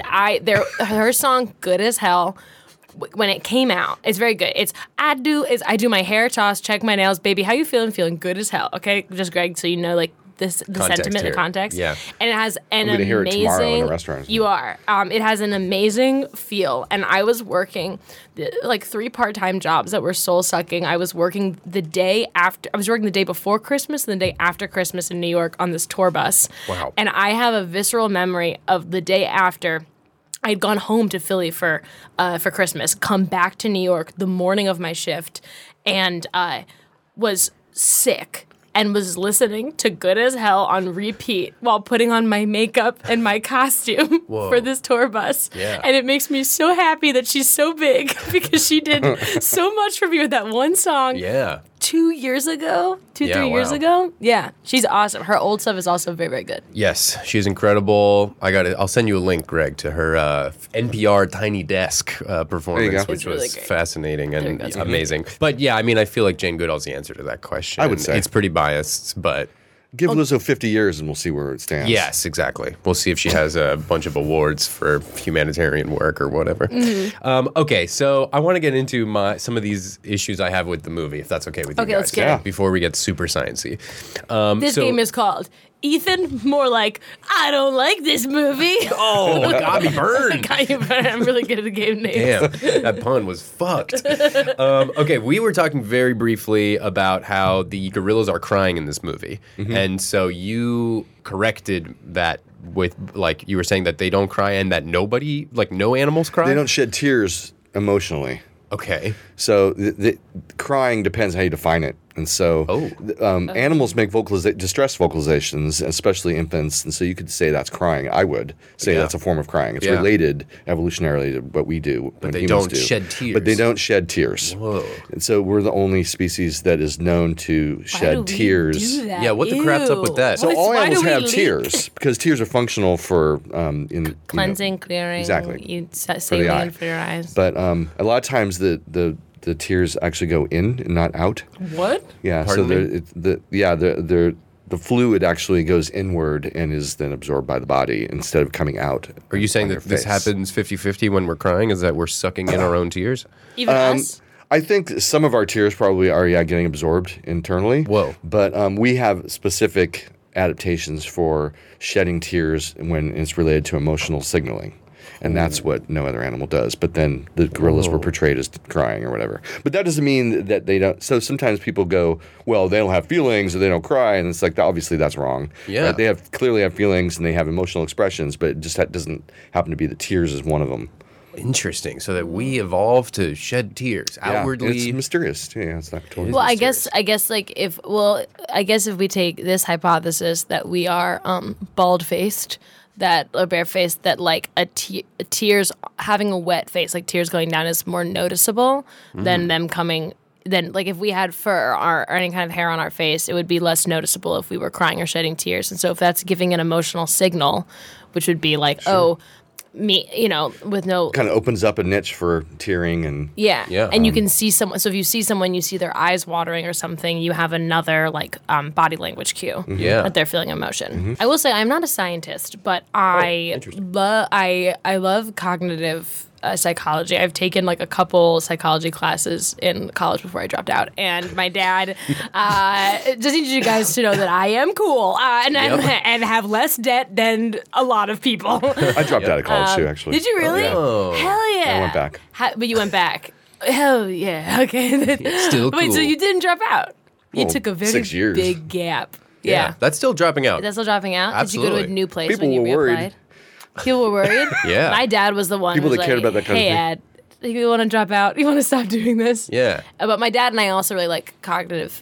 [SPEAKER 4] her song "Good as Hell." When it came out, it's very good. It's I do my hair toss, check my nails, baby. How you feeling? Feeling good as hell. Okay, just Greg, so you know like the sentiment,
[SPEAKER 1] here.
[SPEAKER 4] the context.
[SPEAKER 1] Yeah.
[SPEAKER 4] and it has an
[SPEAKER 3] gonna hear it
[SPEAKER 4] amazing.
[SPEAKER 3] tomorrow in a restaurant.
[SPEAKER 4] You are. It has an amazing feel, and I was working like 3 part-time jobs that were soul sucking. I was working the day after. I was working the day before Christmas and the day after Christmas in New York on this tour bus.
[SPEAKER 1] Wow.
[SPEAKER 4] And I have a visceral memory of the day after. I'd gone home to Philly for Christmas, come back to New York the morning of my shift, and was sick and was listening to Good as Hell on repeat while putting on my makeup and my costume for this tour bus.
[SPEAKER 1] Yeah.
[SPEAKER 4] And it makes me so happy that she's so big because she did so much for me with that one song.
[SPEAKER 1] Yeah.
[SPEAKER 4] 2 years ago, 3
[SPEAKER 1] Yeah,
[SPEAKER 4] years
[SPEAKER 1] wow.
[SPEAKER 4] ago. Yeah, she's awesome. Her old stuff is also very, very good.
[SPEAKER 1] Yes, she's incredible. I'll send you a link, Greg, to her NPR Tiny Desk performance,
[SPEAKER 3] go.
[SPEAKER 1] which
[SPEAKER 4] It's really
[SPEAKER 1] was
[SPEAKER 4] great.
[SPEAKER 1] fascinating and
[SPEAKER 4] There you go.
[SPEAKER 1] amazing. But yeah, I mean, I feel like Jane Goodall's the answer to that question.
[SPEAKER 3] I would say.
[SPEAKER 1] It's pretty biased, but
[SPEAKER 3] Give Lizzo 50 years and we'll see where it stands.
[SPEAKER 1] yes, exactly. We'll see if she has a bunch of awards for humanitarian work or whatever. Okay, so I want to get into some of these issues I have with the movie, if that's okay with you
[SPEAKER 4] Okay,
[SPEAKER 1] guys.
[SPEAKER 4] let's get
[SPEAKER 3] it. Yeah.
[SPEAKER 1] Before we get super sciencey.
[SPEAKER 4] This
[SPEAKER 1] so-
[SPEAKER 4] game is called Ethan, more like, I don't like this movie.
[SPEAKER 1] Oh, got me burned.
[SPEAKER 4] I'm really good at the game names.
[SPEAKER 1] Damn, that pun was fucked. Okay, we were talking very briefly about how the gorillas are crying in this movie. And so you corrected that with, like, you were saying that they don't cry and that nobody, like, no animals cry?
[SPEAKER 3] They don't shed tears emotionally.
[SPEAKER 1] Okay.
[SPEAKER 3] So the crying depends how you define it. And so animals make distress vocalizations, especially infants. And so you could say that's crying. I would say
[SPEAKER 1] Yeah.
[SPEAKER 3] that's a form of crying. It's
[SPEAKER 1] Yeah.
[SPEAKER 3] related evolutionarily to what we do. But
[SPEAKER 1] they don't shed tears.
[SPEAKER 3] But they don't shed tears.
[SPEAKER 1] Whoa.
[SPEAKER 3] And so we're the only species that is known to shed tears.
[SPEAKER 1] Yeah, what the crap's up with that?
[SPEAKER 3] So all
[SPEAKER 4] Why do
[SPEAKER 3] animals
[SPEAKER 4] we
[SPEAKER 3] have
[SPEAKER 4] leak?
[SPEAKER 3] tears because tears are functional for
[SPEAKER 4] Cleansing, clearing.
[SPEAKER 3] Exactly.
[SPEAKER 4] You
[SPEAKER 3] the eye.
[SPEAKER 4] saline for your eyes.
[SPEAKER 3] But a lot of times the tears actually go in and not out.
[SPEAKER 4] What?
[SPEAKER 3] Yeah.
[SPEAKER 1] Pardon me?
[SPEAKER 3] The fluid actually goes inward and is then absorbed by the body instead of coming out.
[SPEAKER 1] Are you saying
[SPEAKER 3] on
[SPEAKER 1] that
[SPEAKER 3] your
[SPEAKER 1] this
[SPEAKER 3] face.
[SPEAKER 1] happens 50-50 when we're crying? Is that we're sucking in our own tears?
[SPEAKER 4] Even us?
[SPEAKER 3] I think some of our tears probably are getting absorbed internally.
[SPEAKER 1] Whoa.
[SPEAKER 3] But we have specific adaptations for shedding tears when it's related to emotional signaling. And that's what no other animal does. But then the gorillas were portrayed as crying or whatever. But that doesn't mean that they don't. So sometimes people go, well, they don't have feelings or they don't cry. And it's like, obviously that's wrong.
[SPEAKER 1] Yeah.
[SPEAKER 3] Right? They clearly have feelings and they have emotional expressions, but it just doesn't happen to be that tears is one of them.
[SPEAKER 1] Interesting. So that we evolved to shed tears
[SPEAKER 3] Yeah,
[SPEAKER 1] outwardly.
[SPEAKER 3] it's mysterious. Yeah, it's not totally.
[SPEAKER 4] Well, I guess like if we take this hypothesis that we are bald faced, that a bare face that like a tears having a wet face, like tears going down, is more noticeable than them coming. Then, like, if we had fur or any kind of hair on our face, it would be less noticeable if we were crying or shedding tears. And so, if that's giving an emotional signal, which would be like, oh, me, with no
[SPEAKER 3] Kind of opens up a niche for tearing and
[SPEAKER 1] Yeah.
[SPEAKER 4] and you can see someone. So if you see someone, you see their eyes watering or something. You have another like body language cue.
[SPEAKER 1] Yeah.
[SPEAKER 4] That they're feeling emotion. I will say I'm not a scientist, but I
[SPEAKER 1] interesting.
[SPEAKER 4] love cognitive psychology. I've taken like a couple psychology classes in college before I dropped out, and my dad just needs you guys to know that I am cool and have less debt than a lot of people.
[SPEAKER 3] I dropped out of college too, actually.
[SPEAKER 4] Did you really?
[SPEAKER 1] Oh.
[SPEAKER 4] Hell yeah!
[SPEAKER 3] I went back.
[SPEAKER 4] But you went back. Hell yeah! Okay.
[SPEAKER 1] Still
[SPEAKER 4] Wait, so
[SPEAKER 1] cool.
[SPEAKER 4] you didn't drop out? You
[SPEAKER 3] Well,
[SPEAKER 4] took a very
[SPEAKER 3] 6 years.
[SPEAKER 4] big gap. Yeah.
[SPEAKER 1] That's still dropping out.
[SPEAKER 4] That's still dropping out. Did you go to
[SPEAKER 1] Absolutely.
[SPEAKER 4] a new place
[SPEAKER 3] People
[SPEAKER 4] when you
[SPEAKER 3] were worried.
[SPEAKER 4] reapplied? People were worried.
[SPEAKER 1] Yeah.
[SPEAKER 4] My dad was the one
[SPEAKER 3] People
[SPEAKER 4] who was
[SPEAKER 3] that cared
[SPEAKER 4] like,
[SPEAKER 3] about that kind of
[SPEAKER 4] hey,
[SPEAKER 3] thing.
[SPEAKER 4] Ed, you want to drop out? You want to stop doing this?
[SPEAKER 1] Yeah.
[SPEAKER 4] But my dad and I also really like cognitive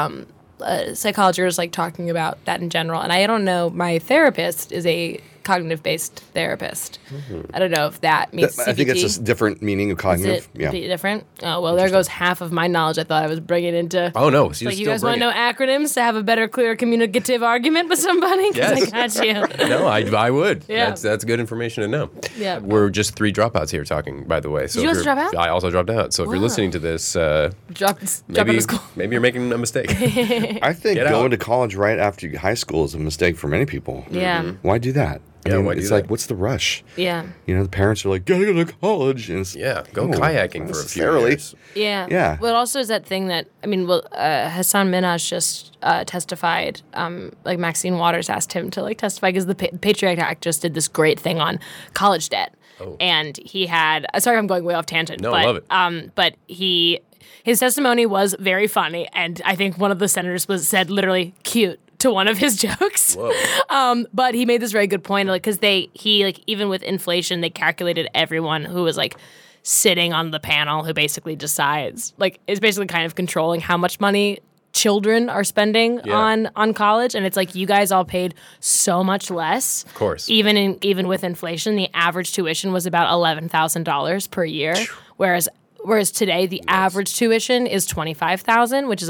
[SPEAKER 4] psychology, or just like talking about that in general. And I don't know, my therapist is a cognitive-based therapist. I don't know if that means
[SPEAKER 3] I think
[SPEAKER 4] CBT.
[SPEAKER 3] it's a different meaning of
[SPEAKER 4] Is
[SPEAKER 3] cognitive.
[SPEAKER 4] it
[SPEAKER 3] Yeah.
[SPEAKER 4] different? Oh, well, there goes half of my knowledge I thought I was bringing into.
[SPEAKER 1] Oh, no. So
[SPEAKER 4] Like, you guys want to know acronyms to have a better, clearer communicative argument with somebody? Because
[SPEAKER 1] Yes.
[SPEAKER 4] I got you.
[SPEAKER 1] No, I would.
[SPEAKER 4] Yeah.
[SPEAKER 1] That's good information to know.
[SPEAKER 4] Yeah.
[SPEAKER 1] We're just 3 dropouts here talking, by the way. So
[SPEAKER 4] Did you
[SPEAKER 1] if
[SPEAKER 4] also
[SPEAKER 1] you're-
[SPEAKER 4] drop out?
[SPEAKER 1] I also dropped out. So if you're
[SPEAKER 4] Wow.
[SPEAKER 1] listening to this,
[SPEAKER 4] Drop out
[SPEAKER 1] maybe
[SPEAKER 4] of school.
[SPEAKER 1] maybe you're making a mistake.
[SPEAKER 3] I think
[SPEAKER 1] Get
[SPEAKER 3] going
[SPEAKER 1] out.
[SPEAKER 3] to college right after high school is a mistake for many people.
[SPEAKER 4] Yeah.
[SPEAKER 3] Why do that?
[SPEAKER 1] Yeah, why do
[SPEAKER 3] it's
[SPEAKER 1] that?
[SPEAKER 3] like, what's the rush?
[SPEAKER 4] Yeah.
[SPEAKER 3] The parents are like, gotta go to college. And it's,
[SPEAKER 1] Yeah, go
[SPEAKER 3] no,
[SPEAKER 1] kayaking
[SPEAKER 3] not
[SPEAKER 1] for a few
[SPEAKER 3] necessarily.
[SPEAKER 1] years.
[SPEAKER 4] Yeah.
[SPEAKER 3] Yeah.
[SPEAKER 4] Well, it also is that thing that, Hassan Minhaj just testified, like Maxine Waters asked him to like testify because the Patriot Act just did this great thing on college debt. And he had, sorry, I'm going way off tangent.
[SPEAKER 1] No,
[SPEAKER 4] but,
[SPEAKER 1] I love it.
[SPEAKER 4] But his testimony was very funny. And I think one of the senators said literally cute to one of his jokes.
[SPEAKER 1] Whoa.
[SPEAKER 4] But he made this very good point, like, because even with inflation, they calculated everyone who was like sitting on the panel who basically decides, like, is basically kind of controlling how much money children are spending
[SPEAKER 1] Yeah.
[SPEAKER 4] on college, and it's like you guys all paid so much less. Of
[SPEAKER 1] course.
[SPEAKER 4] Even with inflation, the average tuition was about $11,000 per year, whereas today the average tuition is $25,000, which is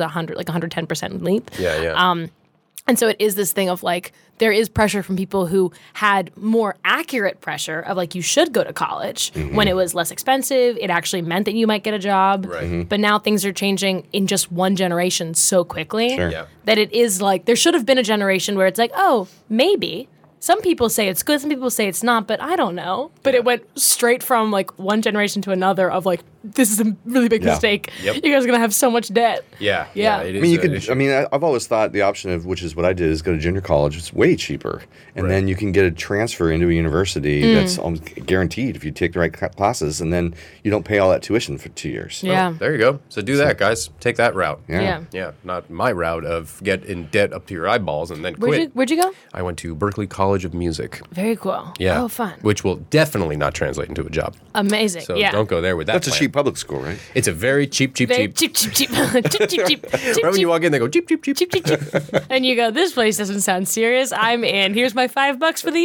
[SPEAKER 4] 110% leap.
[SPEAKER 1] Yeah.
[SPEAKER 4] And so it is this thing of like, there is pressure from people who had more accurate pressure of like, you should go to college when it was less expensive. It actually meant that you might get a job.
[SPEAKER 1] Right.
[SPEAKER 4] But now things are changing in just one generation so quickly
[SPEAKER 3] Sure.
[SPEAKER 1] Yeah.
[SPEAKER 4] that it is like, there should have been a generation where it's like, oh, maybe. Some people say it's good, some people say it's not, but I don't know. But it went straight from like one generation to another of like, this is a really big
[SPEAKER 3] Yeah.
[SPEAKER 4] mistake.
[SPEAKER 1] Yep.
[SPEAKER 4] You guys are going to have so much debt.
[SPEAKER 1] Yeah.
[SPEAKER 4] Yeah.
[SPEAKER 1] It
[SPEAKER 3] I
[SPEAKER 1] is
[SPEAKER 3] mean, you
[SPEAKER 1] an
[SPEAKER 3] could.
[SPEAKER 1] issue.
[SPEAKER 3] I mean, I've always thought the option of, which is what I did, is go to junior college. It's way cheaper, and
[SPEAKER 1] Right.
[SPEAKER 3] then you can get a transfer into a university that's almost guaranteed if you take the right classes, and then you don't pay all that tuition for 2 years.
[SPEAKER 4] Yeah.
[SPEAKER 1] There you go. So do that, guys. Take that route.
[SPEAKER 3] Yeah.
[SPEAKER 1] Yeah, not my route of get in debt up to your eyeballs and then quit.
[SPEAKER 4] Where'd you go?
[SPEAKER 1] I went to Berklee College of Music.
[SPEAKER 4] Very cool.
[SPEAKER 1] Yeah.
[SPEAKER 4] Oh, fun.
[SPEAKER 1] Which will definitely not translate into a job.
[SPEAKER 4] Amazing.
[SPEAKER 1] So
[SPEAKER 4] yeah.
[SPEAKER 1] don't go there with that.
[SPEAKER 3] That's a
[SPEAKER 1] plan.
[SPEAKER 3] cheap public school, right?
[SPEAKER 1] It's a very cheap.
[SPEAKER 4] Very cheap, cheap, cheap, cheap, cheap, cheap,
[SPEAKER 1] Right when you walk in, they go cheap.
[SPEAKER 4] cheap, cheap, cheap. And you go, this place doesn't sound serious. I'm in. Here's my $5 for the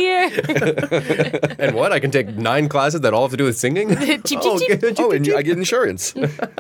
[SPEAKER 4] year.
[SPEAKER 1] And what? I can take 9 classes that all have to do with singing?
[SPEAKER 4] Cheap, cheap, cheap.
[SPEAKER 1] good.
[SPEAKER 3] Oh, and I get insurance.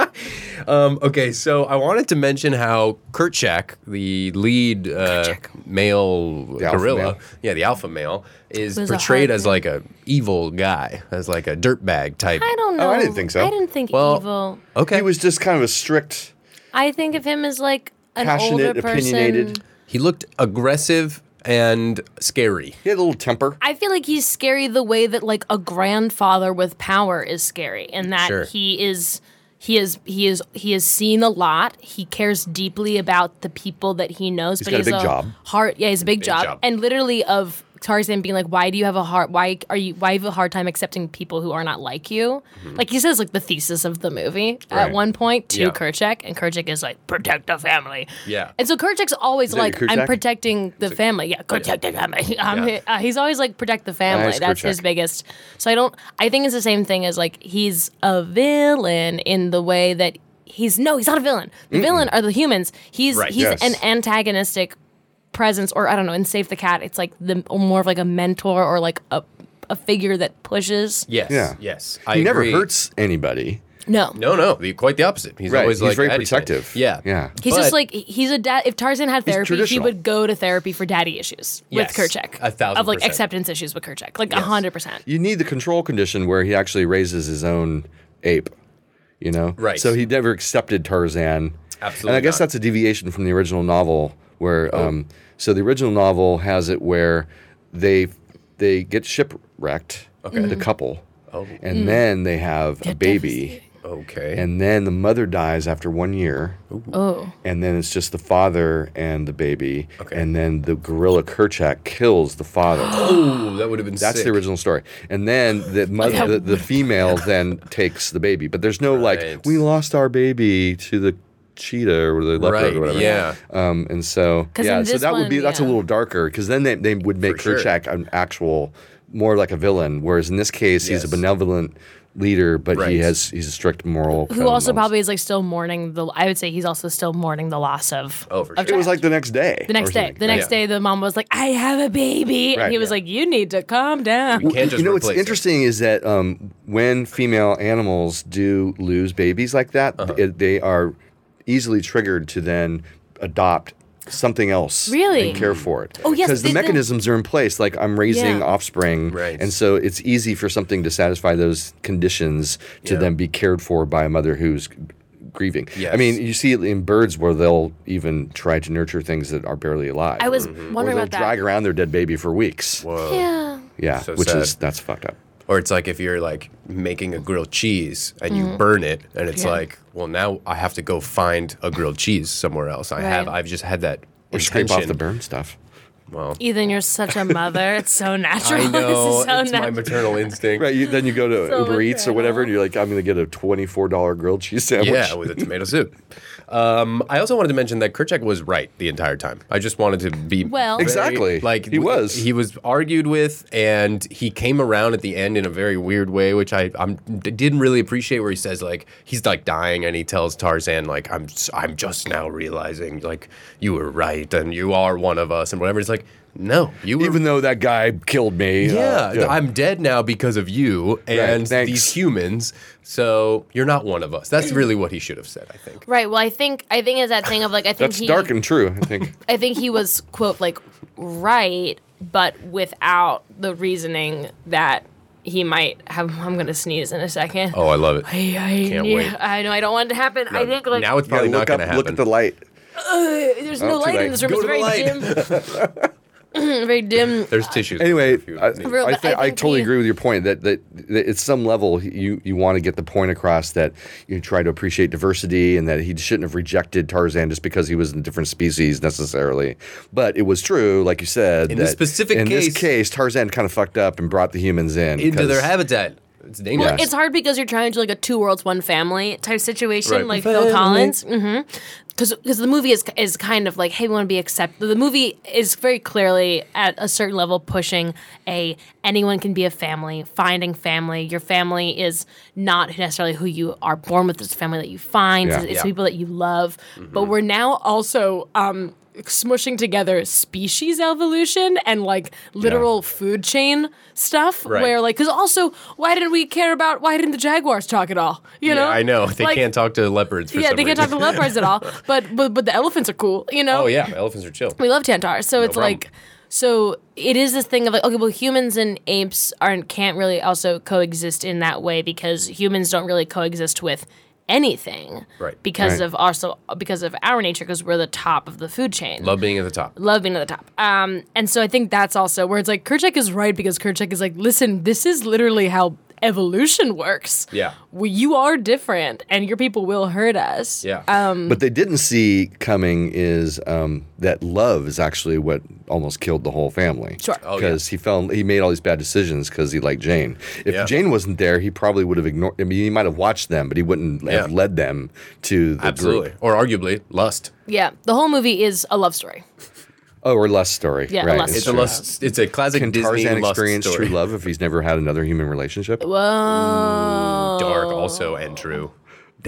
[SPEAKER 1] Okay, so I wanted to mention how Kerchak, the lead male
[SPEAKER 3] alpha
[SPEAKER 1] gorilla,
[SPEAKER 3] male.
[SPEAKER 1] the alpha male, is
[SPEAKER 4] Was a
[SPEAKER 1] portrayed
[SPEAKER 4] hard
[SPEAKER 1] as like a evil guy, as like a dirtbag type.
[SPEAKER 4] I don't know.
[SPEAKER 3] Oh, I didn't think so.
[SPEAKER 4] I didn't think
[SPEAKER 1] Well,
[SPEAKER 4] evil.
[SPEAKER 1] Okay.
[SPEAKER 3] He was just kind of a strict,
[SPEAKER 4] I think of him as like an
[SPEAKER 3] passionate,
[SPEAKER 4] older person.
[SPEAKER 3] opinionated.
[SPEAKER 1] He looked aggressive and scary.
[SPEAKER 3] He had a little temper.
[SPEAKER 4] I feel like he's scary the way that like a grandfather with power is scary, in that
[SPEAKER 1] Sure.
[SPEAKER 4] he has seen a lot. He cares deeply about the people that he knows. But
[SPEAKER 3] got a big job.
[SPEAKER 4] He's a big job.
[SPEAKER 1] job.
[SPEAKER 4] And literally of Tarzan being like, why do you have a hard? Why you have a hard time accepting people who are not like you? Like he says, like the thesis of the movie
[SPEAKER 1] Mm-hmm. Right.
[SPEAKER 4] at one point to
[SPEAKER 1] Yeah.
[SPEAKER 4] Kerchak, and Kerchak is like, protect the family.
[SPEAKER 1] Yeah.
[SPEAKER 4] And so Kerchak's always
[SPEAKER 3] that
[SPEAKER 4] like,
[SPEAKER 3] your
[SPEAKER 4] I'm
[SPEAKER 3] Kerchak?
[SPEAKER 4] protecting the family. Yeah, protect the family. He's always like, protect the family.
[SPEAKER 3] Nice,
[SPEAKER 4] That's
[SPEAKER 3] Kerchak.
[SPEAKER 4] his biggest. So I think it's the same thing as like, he's a villain in the way that he's not a villain. The villain are the humans. He's
[SPEAKER 1] Right.
[SPEAKER 3] Yes.
[SPEAKER 4] an antagonistic presence, or I don't know, in Save the Cat, it's like more of like a mentor or like a figure that pushes.
[SPEAKER 1] Yes.
[SPEAKER 3] Yeah.
[SPEAKER 1] Yes.
[SPEAKER 3] He never
[SPEAKER 1] agree.
[SPEAKER 3] hurts anybody.
[SPEAKER 4] No.
[SPEAKER 1] No. Quite the opposite. He's
[SPEAKER 3] Right,
[SPEAKER 1] always
[SPEAKER 3] he's
[SPEAKER 1] like
[SPEAKER 3] very
[SPEAKER 1] daddy side.
[SPEAKER 3] protective.
[SPEAKER 1] Yeah.
[SPEAKER 3] Yeah.
[SPEAKER 4] He's
[SPEAKER 1] But-
[SPEAKER 4] just like he's a dad. If Tarzan had therapy, he
[SPEAKER 3] traditional.
[SPEAKER 4] would go to therapy for daddy issues
[SPEAKER 1] Yes,
[SPEAKER 4] with Kerchak.
[SPEAKER 1] 1,000%.
[SPEAKER 4] Of like acceptance issues with Kerchak, like 100%.
[SPEAKER 3] You need the control condition where he actually raises his own ape, you know?
[SPEAKER 1] Right.
[SPEAKER 3] So he never accepted Tarzan.
[SPEAKER 1] Absolutely
[SPEAKER 3] And I guess
[SPEAKER 1] not.
[SPEAKER 3] that's a deviation from the original novel where, so the original novel has it where they get shipwrecked, the couple, and then they have a baby.
[SPEAKER 1] Okay.
[SPEAKER 3] And then the mother dies after 1 year.
[SPEAKER 4] Oh.
[SPEAKER 3] And then it's just the father and the baby.
[SPEAKER 1] Okay.
[SPEAKER 3] And then the gorilla Kerchak kills the father.
[SPEAKER 1] Oh, that would have been
[SPEAKER 3] That's
[SPEAKER 1] sick.
[SPEAKER 3] the original story. And then the mother, the female then takes the baby. But there's no like,
[SPEAKER 1] Right.
[SPEAKER 3] we lost our baby to the cheetah or the leopard
[SPEAKER 1] Right,
[SPEAKER 3] or whatever.
[SPEAKER 1] yeah.
[SPEAKER 3] And so,
[SPEAKER 4] 'Cause
[SPEAKER 3] yeah,
[SPEAKER 4] in
[SPEAKER 3] so
[SPEAKER 4] this
[SPEAKER 3] that would
[SPEAKER 4] one,
[SPEAKER 3] be, that's a
[SPEAKER 4] yeah.
[SPEAKER 3] little darker because then they would make
[SPEAKER 1] For sure.
[SPEAKER 3] Kerchak an actual, more like a villain. Whereas in this case, he's a
[SPEAKER 1] Yes.
[SPEAKER 3] benevolent leader, but
[SPEAKER 1] Right.
[SPEAKER 3] he's a strict moral.
[SPEAKER 4] Who also probably is like still mourning I would say he's also still mourning the loss of.
[SPEAKER 1] Oh, for
[SPEAKER 4] of
[SPEAKER 1] sure.
[SPEAKER 3] It was like the next day.
[SPEAKER 4] The next
[SPEAKER 3] or
[SPEAKER 4] day.
[SPEAKER 3] something.
[SPEAKER 4] The next day, the mom was like, I have a baby.
[SPEAKER 3] Right,
[SPEAKER 4] and he was
[SPEAKER 3] yeah.
[SPEAKER 4] like, you need to calm down.
[SPEAKER 1] You can't just
[SPEAKER 3] You know what's
[SPEAKER 1] replace it.
[SPEAKER 3] interesting is that when female animals do lose babies like that, they are easily triggered to then adopt something else
[SPEAKER 4] Really?
[SPEAKER 3] and care for it.
[SPEAKER 4] Oh, yes,
[SPEAKER 3] because the
[SPEAKER 4] they-
[SPEAKER 3] mechanisms are in place. Like I'm raising
[SPEAKER 4] Yeah.
[SPEAKER 3] offspring,
[SPEAKER 1] Right.
[SPEAKER 3] and so it's easy for something to satisfy those conditions to
[SPEAKER 1] Yeah.
[SPEAKER 3] then be cared for by a mother who's grieving.
[SPEAKER 1] Yes.
[SPEAKER 3] I mean, you see it in birds where they'll even try to nurture things that are barely alive.
[SPEAKER 4] I was
[SPEAKER 3] or
[SPEAKER 4] wondering
[SPEAKER 3] they'll
[SPEAKER 4] about
[SPEAKER 3] drag
[SPEAKER 4] that.
[SPEAKER 3] around their dead baby for weeks.
[SPEAKER 1] Whoa.
[SPEAKER 4] Yeah.
[SPEAKER 3] Yeah,
[SPEAKER 1] So
[SPEAKER 3] which
[SPEAKER 1] sad.
[SPEAKER 3] is that's fucked up.
[SPEAKER 1] Or it's like if you're like making a grilled cheese and you burn it, and it's
[SPEAKER 4] Yeah.
[SPEAKER 1] like, well, now I have to go find a grilled cheese somewhere else. I've just had that
[SPEAKER 3] Or scrape
[SPEAKER 1] intention.
[SPEAKER 3] off the burn stuff.
[SPEAKER 1] Well,
[SPEAKER 4] Ethan, you're such a mother. It's so natural.
[SPEAKER 1] I know
[SPEAKER 4] This is so
[SPEAKER 1] it's my
[SPEAKER 4] natural.
[SPEAKER 1] maternal instinct.
[SPEAKER 3] Right, then you go to
[SPEAKER 4] So
[SPEAKER 3] Uber Eats or whatever,
[SPEAKER 4] maternal.
[SPEAKER 3] and you're like, I'm going to get a $24 grilled cheese sandwich.
[SPEAKER 1] Yeah, with a tomato soup. I also wanted to mention that Kerchak was right the entire time. I just wanted to be
[SPEAKER 4] Well-
[SPEAKER 1] very-
[SPEAKER 3] Exactly.
[SPEAKER 1] like
[SPEAKER 3] He was.
[SPEAKER 1] He was argued with, and he came around at the end in a very weird way, which I didn't really appreciate. Where he says like he's like dying, and he tells Tarzan like I'm just now realizing like you were right, and you are one of us, and whatever. It's like no, you were.
[SPEAKER 3] Even though that guy killed me.
[SPEAKER 1] yeah, I'm dead now because of you and
[SPEAKER 3] thanks.
[SPEAKER 1] these humans. So you're not one of us. That's really what he should have said, I think.
[SPEAKER 4] Right. Well, I think it's that thing of like I think
[SPEAKER 3] That's dark and true, I think.
[SPEAKER 4] I think he was quote like right, but without the reasoning that he might have. I'm gonna sneeze in a second.
[SPEAKER 1] Oh, I love it.
[SPEAKER 4] Can't
[SPEAKER 1] wait.
[SPEAKER 4] I know. I don't want it to happen. I think like
[SPEAKER 1] now it's probably
[SPEAKER 3] Yeah,
[SPEAKER 1] not
[SPEAKER 3] look
[SPEAKER 1] going to
[SPEAKER 3] up,
[SPEAKER 1] happen.
[SPEAKER 3] look at the light.
[SPEAKER 4] there's no
[SPEAKER 3] too
[SPEAKER 4] light
[SPEAKER 3] late.
[SPEAKER 4] in this room.
[SPEAKER 1] Go
[SPEAKER 4] It's
[SPEAKER 1] to the
[SPEAKER 4] very
[SPEAKER 1] light.
[SPEAKER 4] dim. Very dim.
[SPEAKER 1] There's tissues.
[SPEAKER 3] Anyway,
[SPEAKER 1] if you need.
[SPEAKER 4] Real-
[SPEAKER 3] I
[SPEAKER 4] I think
[SPEAKER 3] totally
[SPEAKER 4] he-
[SPEAKER 3] agree with your point that at some level you want to get the point across that you try to appreciate diversity and that he shouldn't have rejected Tarzan just because he was in a different species necessarily. But it was true, like you said,
[SPEAKER 1] In
[SPEAKER 3] that
[SPEAKER 1] this specific
[SPEAKER 3] in
[SPEAKER 1] case-
[SPEAKER 3] this case, Tarzan kind of fucked up and brought the humans in
[SPEAKER 1] into their
[SPEAKER 3] because-
[SPEAKER 1] habitat. It's dangerous.
[SPEAKER 4] Well, it's hard because you're trying to do like a two worlds, one family type situation,
[SPEAKER 1] Right.
[SPEAKER 4] like Phil Collins. Because the movie is kind of like, hey, we want to be accepted. The movie is very clearly at a certain level pushing anyone can be a family, finding family. Your family is not necessarily who you are born with. It's the family that you find.
[SPEAKER 3] Yeah.
[SPEAKER 4] It's
[SPEAKER 1] Yeah.
[SPEAKER 4] people that you love. But we're now also smushing together species evolution and like literal food chain stuff.
[SPEAKER 1] Right.
[SPEAKER 4] Where like, because also, why didn't the jaguars talk at all? You know,
[SPEAKER 1] yeah, I know. They
[SPEAKER 4] Like,
[SPEAKER 1] can't talk to leopards for
[SPEAKER 4] Yeah,
[SPEAKER 1] some
[SPEAKER 4] they can't
[SPEAKER 1] reason.
[SPEAKER 4] talk to leopards at all. But the elephants are cool. You know.
[SPEAKER 1] Oh, yeah. Elephants are chill.
[SPEAKER 4] We love Tantar. So it's
[SPEAKER 1] problem.
[SPEAKER 4] like, so it is this thing of like, okay, well, humans and apes can't really also coexist in that way because humans don't really coexist with anything.
[SPEAKER 1] Right.
[SPEAKER 4] Because
[SPEAKER 3] Right.
[SPEAKER 4] because of our nature, because we're the top of the food chain.
[SPEAKER 1] Love being at the top.
[SPEAKER 4] Love being at the top. And so I think that's also where it's like Kerchak is right because Kerchak is like, listen, this is literally how evolution works.
[SPEAKER 1] Yeah.
[SPEAKER 4] You are different and your people will hurt us.
[SPEAKER 1] Yeah.
[SPEAKER 3] But they didn't see coming is that love is actually what almost killed the whole family.
[SPEAKER 4] Sure.
[SPEAKER 1] Oh, yeah.
[SPEAKER 3] Because he made all these bad decisions because he liked Jane. If
[SPEAKER 1] Yeah.
[SPEAKER 3] Jane wasn't there, he probably would have ignored. I mean, he might have watched them, but he wouldn't have
[SPEAKER 1] Yeah.
[SPEAKER 3] led them to the
[SPEAKER 1] Absolutely.
[SPEAKER 3] group.
[SPEAKER 1] Or arguably, lust.
[SPEAKER 4] Yeah. The whole movie is a love story.
[SPEAKER 3] Oh, or lust story.
[SPEAKER 4] Yeah, a
[SPEAKER 3] right.
[SPEAKER 4] lust
[SPEAKER 1] It's a
[SPEAKER 4] story.
[SPEAKER 1] lust. It's a classic
[SPEAKER 3] Can
[SPEAKER 1] Disney
[SPEAKER 3] Tarzan
[SPEAKER 1] lust
[SPEAKER 3] experience
[SPEAKER 1] story.
[SPEAKER 3] true love if he's never had another human relationship?
[SPEAKER 4] Whoa.
[SPEAKER 1] Dark also and true. Damn.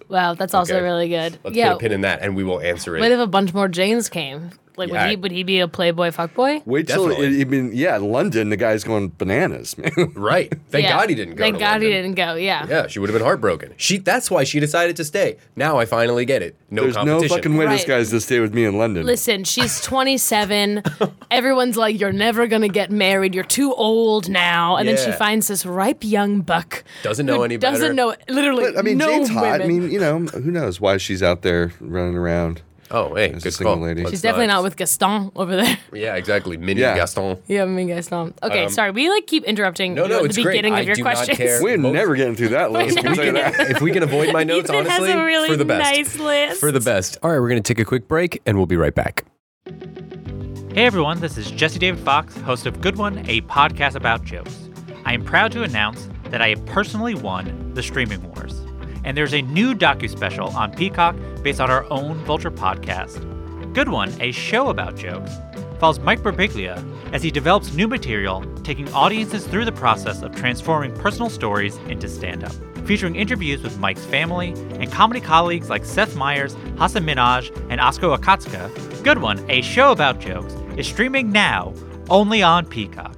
[SPEAKER 4] Wow, that's also
[SPEAKER 1] Okay.
[SPEAKER 4] really good.
[SPEAKER 1] Let's
[SPEAKER 4] yeah.
[SPEAKER 1] put a pin in that, and we will answer
[SPEAKER 4] What
[SPEAKER 1] it.
[SPEAKER 4] if a bunch more Janes came? Like,
[SPEAKER 1] Yeah.
[SPEAKER 4] would he be a playboy fuckboy?
[SPEAKER 3] Wait till
[SPEAKER 1] Definitely.
[SPEAKER 3] London, the guy's going bananas, man.
[SPEAKER 1] Right. Thank
[SPEAKER 4] Yeah.
[SPEAKER 1] God he didn't go.
[SPEAKER 4] Thank
[SPEAKER 1] to
[SPEAKER 4] God he
[SPEAKER 1] London.
[SPEAKER 4] didn't go. Yeah.
[SPEAKER 1] Yeah, she would have been heartbroken. That's why she decided to stay. Now I finally get it. No
[SPEAKER 3] There's no
[SPEAKER 1] competition.
[SPEAKER 3] fucking way this
[SPEAKER 4] Right.
[SPEAKER 3] guy's to stay with me in London.
[SPEAKER 4] Listen, she's 27. Everyone's like, you're never going to get married. You're too old now. And then she
[SPEAKER 1] Yeah.
[SPEAKER 4] finds this ripe young buck.
[SPEAKER 1] Doesn't know
[SPEAKER 4] who
[SPEAKER 1] any better.
[SPEAKER 4] Doesn't know, literally,
[SPEAKER 3] But, I mean,
[SPEAKER 4] no
[SPEAKER 3] Jane's hot. I
[SPEAKER 4] women.
[SPEAKER 3] mean, who knows why she's out there running around.
[SPEAKER 1] Oh, hey,
[SPEAKER 3] As a
[SPEAKER 1] good
[SPEAKER 3] single
[SPEAKER 1] call.
[SPEAKER 3] lady.
[SPEAKER 1] Let's
[SPEAKER 4] She's definitely not with Gaston over there.
[SPEAKER 1] Yeah, exactly. Mini
[SPEAKER 3] Yeah.
[SPEAKER 1] Gaston.
[SPEAKER 4] Yeah, I mean, Gaston. Okay, sorry. We keep interrupting
[SPEAKER 1] No,
[SPEAKER 4] you at
[SPEAKER 1] it's
[SPEAKER 4] the
[SPEAKER 1] great.
[SPEAKER 4] beginning
[SPEAKER 1] I
[SPEAKER 4] of your
[SPEAKER 1] do not
[SPEAKER 4] questions.
[SPEAKER 1] care.
[SPEAKER 3] We're
[SPEAKER 1] Most-
[SPEAKER 3] never getting through that list. I'll tell you that.
[SPEAKER 1] If we can avoid my notes,
[SPEAKER 4] Ethan
[SPEAKER 1] honestly,
[SPEAKER 4] has a really
[SPEAKER 1] for the best.
[SPEAKER 4] nice list.
[SPEAKER 1] For the best. All right, we're going to take a quick break, and we'll be right back.
[SPEAKER 5] Hey everyone, this is Jesse David Fox, host of Good One, a podcast about jokes. I am proud to announce that I have personally won the Streaming Wars. And there's a new docu-special on Peacock based on our own Vulture podcast. Good One, a show about jokes, follows Mike Birbiglia as he develops new material, taking audiences through the process of transforming personal stories into stand-up. Featuring interviews with Mike's family and comedy colleagues like Seth Meyers, Hassan Minhaj, and Asko Akatsuka, Good One, a show about jokes, is streaming now only on Peacock.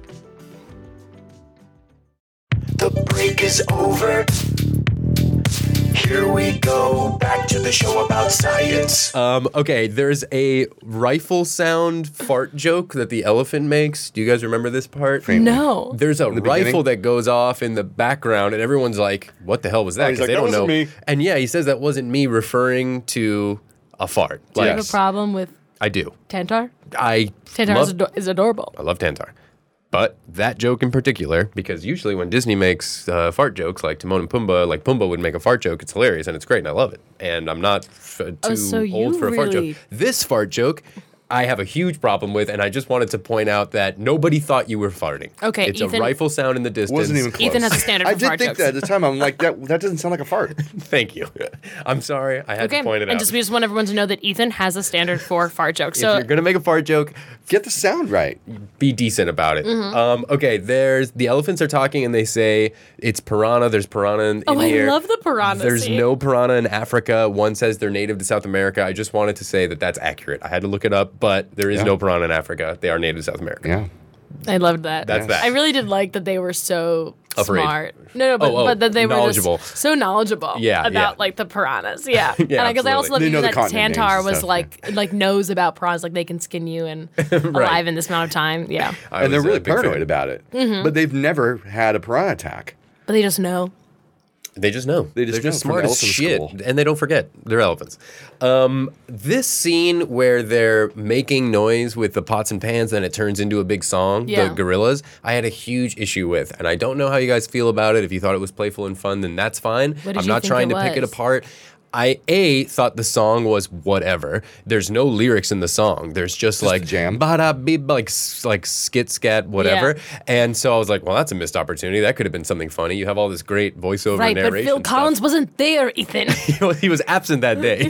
[SPEAKER 2] The break is over. Here we go, back to the show about science.
[SPEAKER 1] Okay, there's a rifle sound fart joke that the elephant makes. Do you guys remember this part?
[SPEAKER 4] No.
[SPEAKER 1] There's a
[SPEAKER 3] the
[SPEAKER 1] rifle
[SPEAKER 3] beginning?
[SPEAKER 1] that goes off in the background, and everyone's like, "What the hell was that?"
[SPEAKER 3] he's
[SPEAKER 1] 'Cause
[SPEAKER 3] like,
[SPEAKER 1] they
[SPEAKER 3] "That
[SPEAKER 1] don't know.
[SPEAKER 3] wasn't me."
[SPEAKER 1] And yeah, he says that wasn't me, referring to a fart.
[SPEAKER 4] Do you
[SPEAKER 1] Like,
[SPEAKER 4] have a problem with
[SPEAKER 1] I do.
[SPEAKER 4] Tantar?
[SPEAKER 1] I
[SPEAKER 4] Tantar
[SPEAKER 1] love,
[SPEAKER 4] is adorable.
[SPEAKER 1] I love Tantar. But that joke in particular, because usually when Disney makes fart jokes, like Timon and Pumbaa, like Pumbaa would make a fart joke, it's hilarious and it's great and I love it. And I'm not too
[SPEAKER 4] so you
[SPEAKER 1] old for a fart
[SPEAKER 4] really-
[SPEAKER 1] joke. This fart joke, I have a huge problem with, and I just wanted to point out that nobody thought you were farting.
[SPEAKER 4] Okay,
[SPEAKER 1] it's
[SPEAKER 4] Ethan-
[SPEAKER 1] a rifle sound in the distance.
[SPEAKER 3] Wasn't even close.
[SPEAKER 4] Ethan has a standard
[SPEAKER 3] I
[SPEAKER 4] for
[SPEAKER 3] did
[SPEAKER 4] fart
[SPEAKER 3] think
[SPEAKER 4] jokes.
[SPEAKER 3] that at the time. I'm like, that doesn't sound like a fart.
[SPEAKER 1] Thank you. I'm sorry. I had
[SPEAKER 4] Okay,
[SPEAKER 1] to point it
[SPEAKER 4] and
[SPEAKER 1] out.
[SPEAKER 4] we just want everyone to know that Ethan has a standard for fart jokes.
[SPEAKER 1] If
[SPEAKER 4] So
[SPEAKER 1] you're gonna make a fart joke,
[SPEAKER 3] Get the sound right.
[SPEAKER 1] be decent about it.
[SPEAKER 4] Mm-hmm.
[SPEAKER 1] Okay, there's the elephants are talking and they say it's piranha. There's piranha in
[SPEAKER 4] Oh, I
[SPEAKER 1] here.
[SPEAKER 4] love the piranha
[SPEAKER 1] There's
[SPEAKER 4] scene.
[SPEAKER 1] no piranha in Africa. One says they're native to South America. I just wanted to say that that's accurate. I had to look it up, but there is
[SPEAKER 3] Yeah.
[SPEAKER 1] no piranha in Africa. They are native to South America.
[SPEAKER 3] Yeah.
[SPEAKER 4] I loved that.
[SPEAKER 1] That's that.
[SPEAKER 4] I really did like that they were so
[SPEAKER 1] Afraid.
[SPEAKER 4] smart. No, but,
[SPEAKER 1] Oh,
[SPEAKER 4] but that they
[SPEAKER 1] knowledgeable.
[SPEAKER 4] were just so knowledgeable
[SPEAKER 1] Yeah,
[SPEAKER 4] about
[SPEAKER 1] yeah.
[SPEAKER 4] like the piranhas. Yeah.
[SPEAKER 1] Yeah,
[SPEAKER 4] and because I also love
[SPEAKER 3] They know the
[SPEAKER 4] that
[SPEAKER 3] continent names
[SPEAKER 4] Tantar
[SPEAKER 3] and
[SPEAKER 4] was
[SPEAKER 3] stuff,
[SPEAKER 4] like knows about piranhas, like they can skin you and alive in this amount of time. Yeah.
[SPEAKER 1] I
[SPEAKER 3] And they're
[SPEAKER 1] was a
[SPEAKER 3] really
[SPEAKER 1] big fan.
[SPEAKER 3] paranoid about it.
[SPEAKER 4] Mm-hmm.
[SPEAKER 3] But they've never had a piranha attack.
[SPEAKER 4] But they just know.
[SPEAKER 1] They just know.
[SPEAKER 3] They just
[SPEAKER 1] They're
[SPEAKER 3] know
[SPEAKER 1] just
[SPEAKER 3] from
[SPEAKER 1] smart as
[SPEAKER 3] elephant
[SPEAKER 1] shit,
[SPEAKER 3] school.
[SPEAKER 1] and they don't forget. They're elephants. This scene where they're making noise with the pots and pans, and it turns into a big song.
[SPEAKER 4] Yeah.
[SPEAKER 1] The gorillas. I had a huge issue with, and I don't know how you guys feel about it. If you thought it was playful and fun, then that's fine.
[SPEAKER 4] What did
[SPEAKER 1] I'm
[SPEAKER 4] you
[SPEAKER 1] not
[SPEAKER 4] think
[SPEAKER 1] trying
[SPEAKER 4] it
[SPEAKER 1] to pick it
[SPEAKER 4] was?
[SPEAKER 1] apart. I thought the song was whatever. There's no lyrics in the song. There's just like
[SPEAKER 3] a jam.
[SPEAKER 1] ba-da beep, like skit scat whatever.
[SPEAKER 4] Yeah.
[SPEAKER 1] And so I was like, well, that's a missed opportunity. That could have been something funny. You have all this great voiceover
[SPEAKER 4] Right,
[SPEAKER 1] narration.
[SPEAKER 4] but Phil
[SPEAKER 1] stuff.
[SPEAKER 4] Collins wasn't there, Ethan.
[SPEAKER 1] He was absent that day.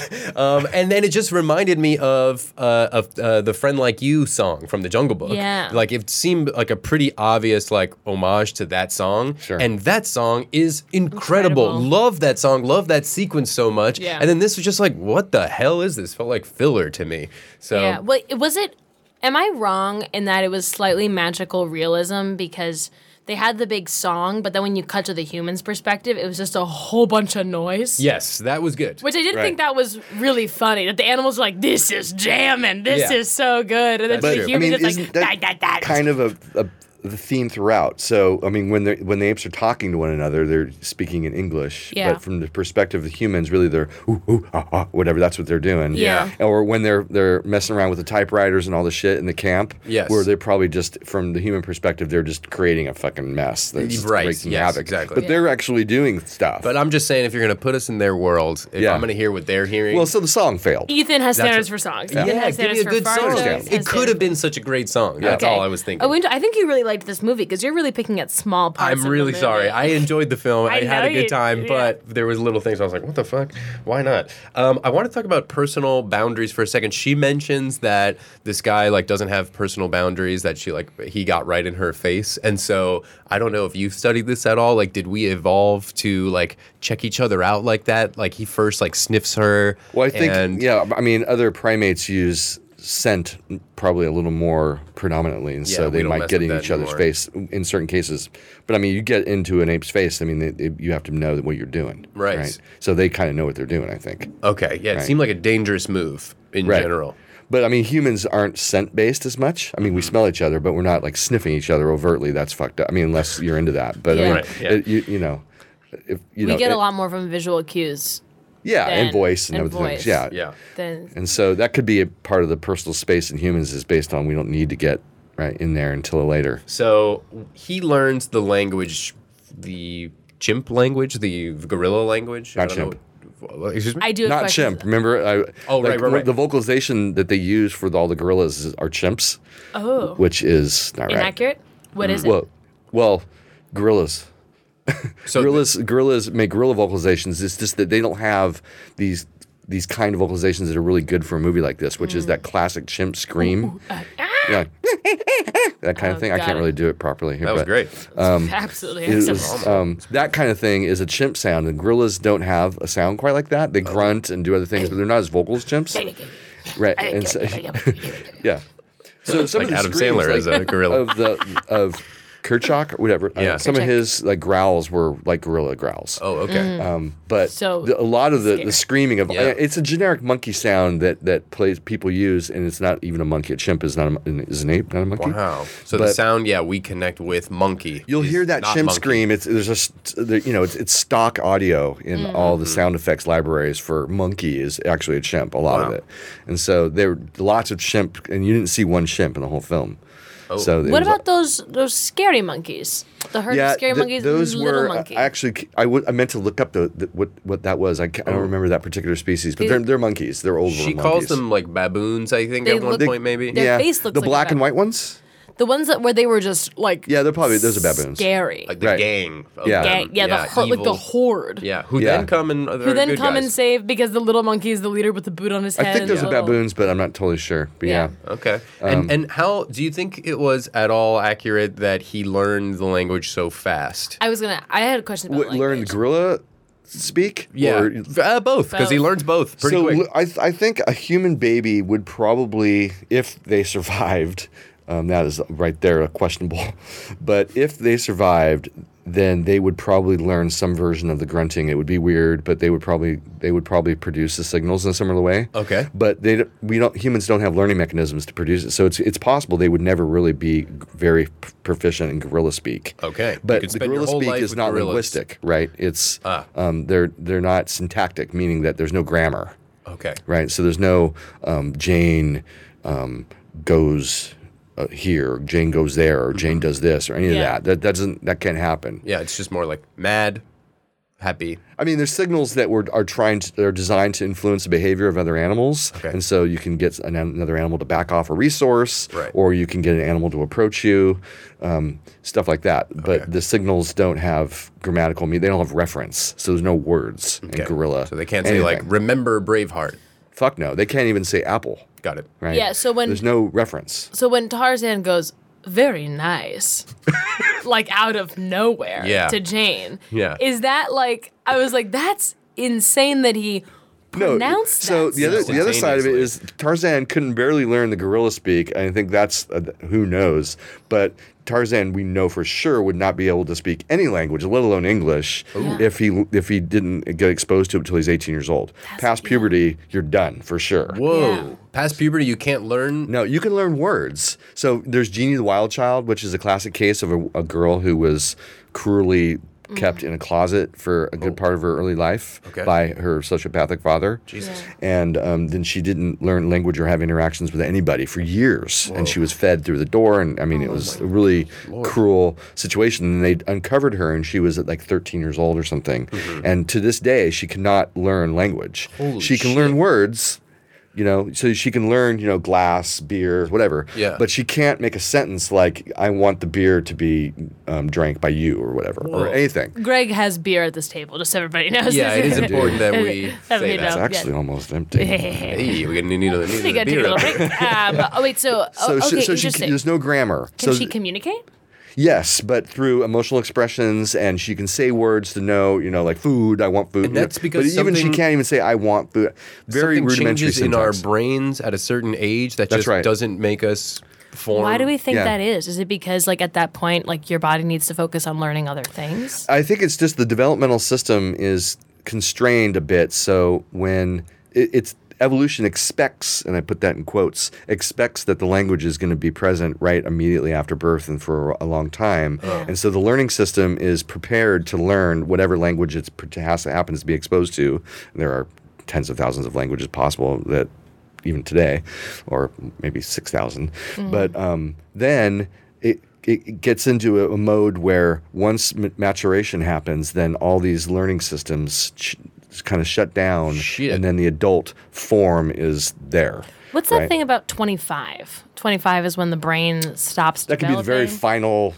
[SPEAKER 1] And then it just reminded me of the Friend Like You song from the Jungle Book.
[SPEAKER 4] Yeah.
[SPEAKER 1] Like it seemed like a pretty obvious like homage to that song.
[SPEAKER 3] Sure.
[SPEAKER 1] And that song is incredible.
[SPEAKER 4] Incredible.
[SPEAKER 1] Love that song. Love that sequence so much.
[SPEAKER 4] Yeah.
[SPEAKER 1] And then this was just like, what the hell is this? Felt like filler to me. So
[SPEAKER 4] Yeah. Well, was it? Am I wrong in that it was slightly magical realism because they had the big song, but then when you cut to the human's perspective, it was just a whole bunch of noise.
[SPEAKER 1] yes, that was good.
[SPEAKER 4] Which I did
[SPEAKER 3] Right.
[SPEAKER 4] think that was really funny. That the animals were like, "This is jamming. This
[SPEAKER 1] Yeah.
[SPEAKER 4] is so good," and then
[SPEAKER 1] That's
[SPEAKER 4] the
[SPEAKER 1] true.
[SPEAKER 4] human just
[SPEAKER 3] isn't
[SPEAKER 4] like,
[SPEAKER 3] that
[SPEAKER 4] "Da, da, da."
[SPEAKER 3] kind of the theme throughout. So, I mean, when the apes are talking to one another, they're speaking in English.
[SPEAKER 4] Yeah.
[SPEAKER 3] But from the perspective of the humans, really they're ooh, ooh, ah, ah, whatever. That's what they're doing.
[SPEAKER 4] Yeah.
[SPEAKER 3] Or when they're messing around with the typewriters and all the shit in the camp.
[SPEAKER 1] Yes.
[SPEAKER 3] Where they're probably just, from the human perspective, they're just creating a fucking mess. They're just
[SPEAKER 1] Right,
[SPEAKER 3] wreaking
[SPEAKER 1] yes,
[SPEAKER 3] havoc.
[SPEAKER 1] exactly.
[SPEAKER 3] But they're actually doing stuff.
[SPEAKER 1] But I'm just saying, if you're going to put us in their world, if
[SPEAKER 3] Yeah.
[SPEAKER 1] I'm going to hear what they're hearing.
[SPEAKER 3] well, so the song failed.
[SPEAKER 4] Ethan has
[SPEAKER 1] That's
[SPEAKER 4] standards
[SPEAKER 1] what-
[SPEAKER 4] for songs.
[SPEAKER 1] yeah,
[SPEAKER 4] Ethan has
[SPEAKER 1] give me
[SPEAKER 4] standards
[SPEAKER 1] a
[SPEAKER 4] for
[SPEAKER 1] good
[SPEAKER 4] fart
[SPEAKER 1] song.
[SPEAKER 4] jokes,
[SPEAKER 3] Yeah.
[SPEAKER 4] has
[SPEAKER 1] It could have
[SPEAKER 4] standards.
[SPEAKER 1] been such a great song. That's
[SPEAKER 4] Okay.
[SPEAKER 1] all I was thinking.
[SPEAKER 4] I think you really liked this movie because you're really picking at small parts.
[SPEAKER 1] I'm
[SPEAKER 4] of the
[SPEAKER 1] really
[SPEAKER 4] movie.
[SPEAKER 1] sorry. I enjoyed the film. I had a
[SPEAKER 4] know
[SPEAKER 1] good
[SPEAKER 4] you-
[SPEAKER 1] time,
[SPEAKER 4] yeah.
[SPEAKER 1] but there was little things I was like, what the fuck? Why not? I want to talk about personal boundaries for a second. She mentions that this guy like doesn't have personal boundaries, that he got right in her face. And so I don't know if you've studied this at all. Like, did we evolve to like check each other out like that? Like he first like sniffs her.
[SPEAKER 3] Well, I think,
[SPEAKER 1] and
[SPEAKER 3] I mean, other primates use scent probably a little more predominantly, and
[SPEAKER 1] Yeah,
[SPEAKER 3] so
[SPEAKER 1] we
[SPEAKER 3] they
[SPEAKER 1] don't
[SPEAKER 3] might
[SPEAKER 1] mess
[SPEAKER 3] get
[SPEAKER 1] with
[SPEAKER 3] in
[SPEAKER 1] that
[SPEAKER 3] each other's
[SPEAKER 1] anymore.
[SPEAKER 3] face in certain cases. But I mean, you get into an ape's face, I mean, you have to know what you're doing.
[SPEAKER 1] Right.
[SPEAKER 3] So they kind of know what they're doing, I think.
[SPEAKER 1] Okay, yeah, it
[SPEAKER 3] Right.
[SPEAKER 1] seemed like a dangerous move in
[SPEAKER 3] Right.
[SPEAKER 1] general.
[SPEAKER 3] But I mean, humans aren't scent-based as much. I mean, we smell each other, but we're not like sniffing each other overtly. That's fucked up. I mean, unless you're into that. But I
[SPEAKER 4] Yeah.
[SPEAKER 3] mean,
[SPEAKER 1] Right, yeah.
[SPEAKER 3] you know, if you
[SPEAKER 4] We
[SPEAKER 3] know,
[SPEAKER 4] get a lot more from visual cues
[SPEAKER 3] yeah, and
[SPEAKER 4] than-
[SPEAKER 3] voice and
[SPEAKER 4] and
[SPEAKER 3] other things.
[SPEAKER 4] voice.
[SPEAKER 3] Yeah,
[SPEAKER 1] Yeah.
[SPEAKER 4] than.
[SPEAKER 3] And so that could be a part of the personal space in humans is based on we don't need to get right in there until later.
[SPEAKER 1] So he learns the language, the chimp language, the gorilla language.
[SPEAKER 3] Not
[SPEAKER 1] I don't
[SPEAKER 3] chimp.
[SPEAKER 1] know. Excuse me?
[SPEAKER 4] I do have
[SPEAKER 3] Not
[SPEAKER 4] questions.
[SPEAKER 3] chimp. Remember?
[SPEAKER 1] Oh, right.
[SPEAKER 3] The vocalization that they use for all the gorillas are chimps,
[SPEAKER 4] Oh,
[SPEAKER 3] which is not right.
[SPEAKER 4] inaccurate. What is it?
[SPEAKER 3] Well, gorillas.
[SPEAKER 1] So
[SPEAKER 3] Gorillas make gorilla vocalizations. It's just that they don't have these kind of vocalizations that are really good for a movie like this, which is that classic chimp scream. Yeah, that kind of thing. I
[SPEAKER 4] got
[SPEAKER 3] can't
[SPEAKER 4] it.
[SPEAKER 3] really do it properly here.
[SPEAKER 1] that was
[SPEAKER 3] but
[SPEAKER 1] great.
[SPEAKER 4] Absolutely
[SPEAKER 3] It
[SPEAKER 4] acceptable.
[SPEAKER 3] was, that kind of thing is a chimp sound, and gorillas don't have a sound quite like that. They grunt and do other things, but they're not as vocal as chimps. Right? And so, yeah. So some
[SPEAKER 1] Like
[SPEAKER 3] of the
[SPEAKER 1] Adam
[SPEAKER 3] screams,
[SPEAKER 1] Sandler as a gorilla.
[SPEAKER 3] of Kerchak or whatever.
[SPEAKER 1] Yeah.
[SPEAKER 3] Some of
[SPEAKER 4] Kerchak.
[SPEAKER 3] his like growls were like gorilla growls.
[SPEAKER 1] Oh, okay.
[SPEAKER 3] But
[SPEAKER 4] So
[SPEAKER 3] a lot of the
[SPEAKER 4] scary.
[SPEAKER 3] screaming of
[SPEAKER 1] Yeah.
[SPEAKER 3] it's a generic monkey sound that people use, and it's not even a monkey. A chimp is not is an ape, not a monkey.
[SPEAKER 1] Wow. So the
[SPEAKER 3] But-
[SPEAKER 1] sound, we connect with monkey.
[SPEAKER 3] You'll
[SPEAKER 1] is
[SPEAKER 3] hear that
[SPEAKER 1] not
[SPEAKER 3] chimp
[SPEAKER 1] monkey.
[SPEAKER 3] scream. It's stock audio in all the sound effects libraries for monkey is actually a chimp. A lot of
[SPEAKER 1] Wow.
[SPEAKER 3] it, and so there were lots of chimp, and you didn't see one chimp in the whole film.
[SPEAKER 1] Oh.
[SPEAKER 3] So it
[SPEAKER 4] What
[SPEAKER 3] was-
[SPEAKER 4] about those scary monkeys? The herd of scary monkeys.
[SPEAKER 3] those
[SPEAKER 4] and little
[SPEAKER 3] were
[SPEAKER 4] monkey.
[SPEAKER 3] I meant to look up what that was. I don't remember that particular species, but they're monkeys. They're old
[SPEAKER 1] She
[SPEAKER 3] little
[SPEAKER 1] calls
[SPEAKER 3] monkeys.
[SPEAKER 1] them like baboons, I think,
[SPEAKER 4] They
[SPEAKER 1] at one
[SPEAKER 4] look-
[SPEAKER 1] point, maybe.
[SPEAKER 4] Their face looks
[SPEAKER 3] the
[SPEAKER 4] like a
[SPEAKER 3] black and
[SPEAKER 4] baboon.
[SPEAKER 3] white ones.
[SPEAKER 4] The ones where they were just like
[SPEAKER 3] Yeah, they're probably those are baboons.
[SPEAKER 4] scary.
[SPEAKER 1] Like the
[SPEAKER 3] Right.
[SPEAKER 1] gang. Of
[SPEAKER 3] Yeah.
[SPEAKER 1] them.
[SPEAKER 4] Gang, the like the
[SPEAKER 1] evil.
[SPEAKER 4] horde.
[SPEAKER 1] Yeah, who
[SPEAKER 3] Yeah.
[SPEAKER 1] then come and
[SPEAKER 4] Who then come and save because the little monkey is the leader with the boot on his head.
[SPEAKER 3] I think
[SPEAKER 4] and
[SPEAKER 3] those
[SPEAKER 4] the
[SPEAKER 3] are
[SPEAKER 4] little-
[SPEAKER 3] baboons, but I'm not totally sure. But yeah.
[SPEAKER 4] Yeah.
[SPEAKER 1] Okay. And how do you think it was at all accurate that he learned the language so fast?
[SPEAKER 4] I had a question about
[SPEAKER 3] Learn
[SPEAKER 4] language.
[SPEAKER 3] gorilla speak? Or,
[SPEAKER 1] Both, because he
[SPEAKER 4] Both.
[SPEAKER 1] learns both pretty
[SPEAKER 3] so
[SPEAKER 1] quick.
[SPEAKER 3] I think a human baby would probably, if they survived, that is right there questionable, but if they survived, then they would probably learn some version of the grunting. It would be weird, but they would probably produce the signals in a similar way.
[SPEAKER 1] Okay.
[SPEAKER 3] But humans don't have learning mechanisms to produce it, so it's possible they would never really be very proficient in gorilla speak.
[SPEAKER 1] Okay. You
[SPEAKER 3] But
[SPEAKER 1] could
[SPEAKER 3] the
[SPEAKER 1] spend your
[SPEAKER 3] gorilla
[SPEAKER 1] whole
[SPEAKER 3] speak
[SPEAKER 1] life
[SPEAKER 3] is
[SPEAKER 1] with
[SPEAKER 3] not
[SPEAKER 1] gorillas.
[SPEAKER 3] linguistic, right? It's
[SPEAKER 1] Ah.
[SPEAKER 3] they're not syntactic, meaning that there's no grammar.
[SPEAKER 1] Okay.
[SPEAKER 3] Right, so there's no Jane goes here, Jane goes there, or Jane does this, or any
[SPEAKER 4] Yeah.
[SPEAKER 3] of that. That can't happen.
[SPEAKER 1] Yeah, it's just more like mad, happy.
[SPEAKER 3] I mean, there's signals that are designed to influence the behavior of other animals,
[SPEAKER 1] Okay.
[SPEAKER 3] and so you can get another animal to back off a resource,
[SPEAKER 1] Right.
[SPEAKER 3] or you can get an animal to approach you, stuff like that.
[SPEAKER 1] Okay.
[SPEAKER 3] But the signals don't have grammatical meaning; they don't have reference, so there's no words in
[SPEAKER 1] Okay.
[SPEAKER 3] gorilla.
[SPEAKER 1] So they can't say like,
[SPEAKER 3] anything.
[SPEAKER 1] remember Braveheart.
[SPEAKER 3] Fuck no, they can't even say apple.
[SPEAKER 1] Got it.
[SPEAKER 3] Right?
[SPEAKER 4] Yeah, so when-
[SPEAKER 3] there's no reference.
[SPEAKER 4] So when Tarzan goes, very nice, like out of nowhere
[SPEAKER 1] Yeah.
[SPEAKER 4] to Jane,
[SPEAKER 1] Yeah.
[SPEAKER 4] is that like, I was like, that's insane that he pronounced
[SPEAKER 3] so
[SPEAKER 4] that.
[SPEAKER 3] the other side of it
[SPEAKER 1] Instantaneously.
[SPEAKER 3] is Tarzan couldn't barely learn the gorilla speak, and I think that's who knows. But Tarzan, we know for sure, would not be able to speak any language, let alone English, if he didn't get exposed to it until he's 18 years old. Past puberty, you're done for sure.
[SPEAKER 1] Whoa.
[SPEAKER 4] Yeah.
[SPEAKER 1] Past puberty, you can't learn.
[SPEAKER 3] No, you can learn words. So there's Jeannie the Wild Child, which is a classic case of a girl who was cruelly kept in a closet for a good part of her early life
[SPEAKER 1] Okay.
[SPEAKER 3] by her sociopathic father.
[SPEAKER 1] Jesus.
[SPEAKER 3] And then she didn't learn language or have interactions with anybody for years. And she was fed through the door. And I mean, it was a really cruel situation. And they uncovered her, and she was at like 13 years old or something. And to this day, she cannot learn language.
[SPEAKER 1] Holy
[SPEAKER 3] she can
[SPEAKER 1] shit.
[SPEAKER 3] learn words. You know, so she can learn, you know, glass, beer, whatever.
[SPEAKER 1] Yeah.
[SPEAKER 3] But she can't make a sentence like, I want the beer to be drank by you or whatever, or anything.
[SPEAKER 4] Greg has beer at this table, just so everybody knows.
[SPEAKER 1] Yeah, it is important that we say
[SPEAKER 4] you
[SPEAKER 1] that.
[SPEAKER 3] It's
[SPEAKER 4] know.
[SPEAKER 3] actually almost empty.
[SPEAKER 1] Hey, we're gonna need a
[SPEAKER 4] We gotta take a little break. Wait, so okay, interesting.
[SPEAKER 3] There's no grammar.
[SPEAKER 4] Can
[SPEAKER 3] so
[SPEAKER 4] she communicate?
[SPEAKER 3] Yes, but through emotional expressions, and she can say words to know, you know, like food. I want food.
[SPEAKER 1] And that's because
[SPEAKER 3] but even she
[SPEAKER 1] something-
[SPEAKER 3] can't even say I want food. Very
[SPEAKER 1] Something
[SPEAKER 3] rudimentary
[SPEAKER 1] changes in our
[SPEAKER 3] syntax.
[SPEAKER 1] brains at a certain age that
[SPEAKER 3] That's
[SPEAKER 1] just
[SPEAKER 3] right.
[SPEAKER 1] doesn't make us form.
[SPEAKER 4] Why do we think
[SPEAKER 3] Yeah.
[SPEAKER 4] that is? Is it because like at that point, like your body needs to focus on learning other things?
[SPEAKER 3] I think it's just the developmental system is constrained a bit. So when it's evolution expects, and I put that in quotes, expects that the language is going to be present right immediately after birth and for a long time. And so the learning system is prepared to learn whatever language it happens to be exposed to. There are tens of thousands of languages possible that even today, or maybe 6,000. But then it gets into a mode where once maturation happens, then all these learning systems kind of shut down,
[SPEAKER 1] Shit.
[SPEAKER 3] and then the adult form is there.
[SPEAKER 4] What's that
[SPEAKER 3] right?
[SPEAKER 4] thing about 25? 25 is when the brain stops
[SPEAKER 3] That could be the very
[SPEAKER 4] developing?
[SPEAKER 3] final.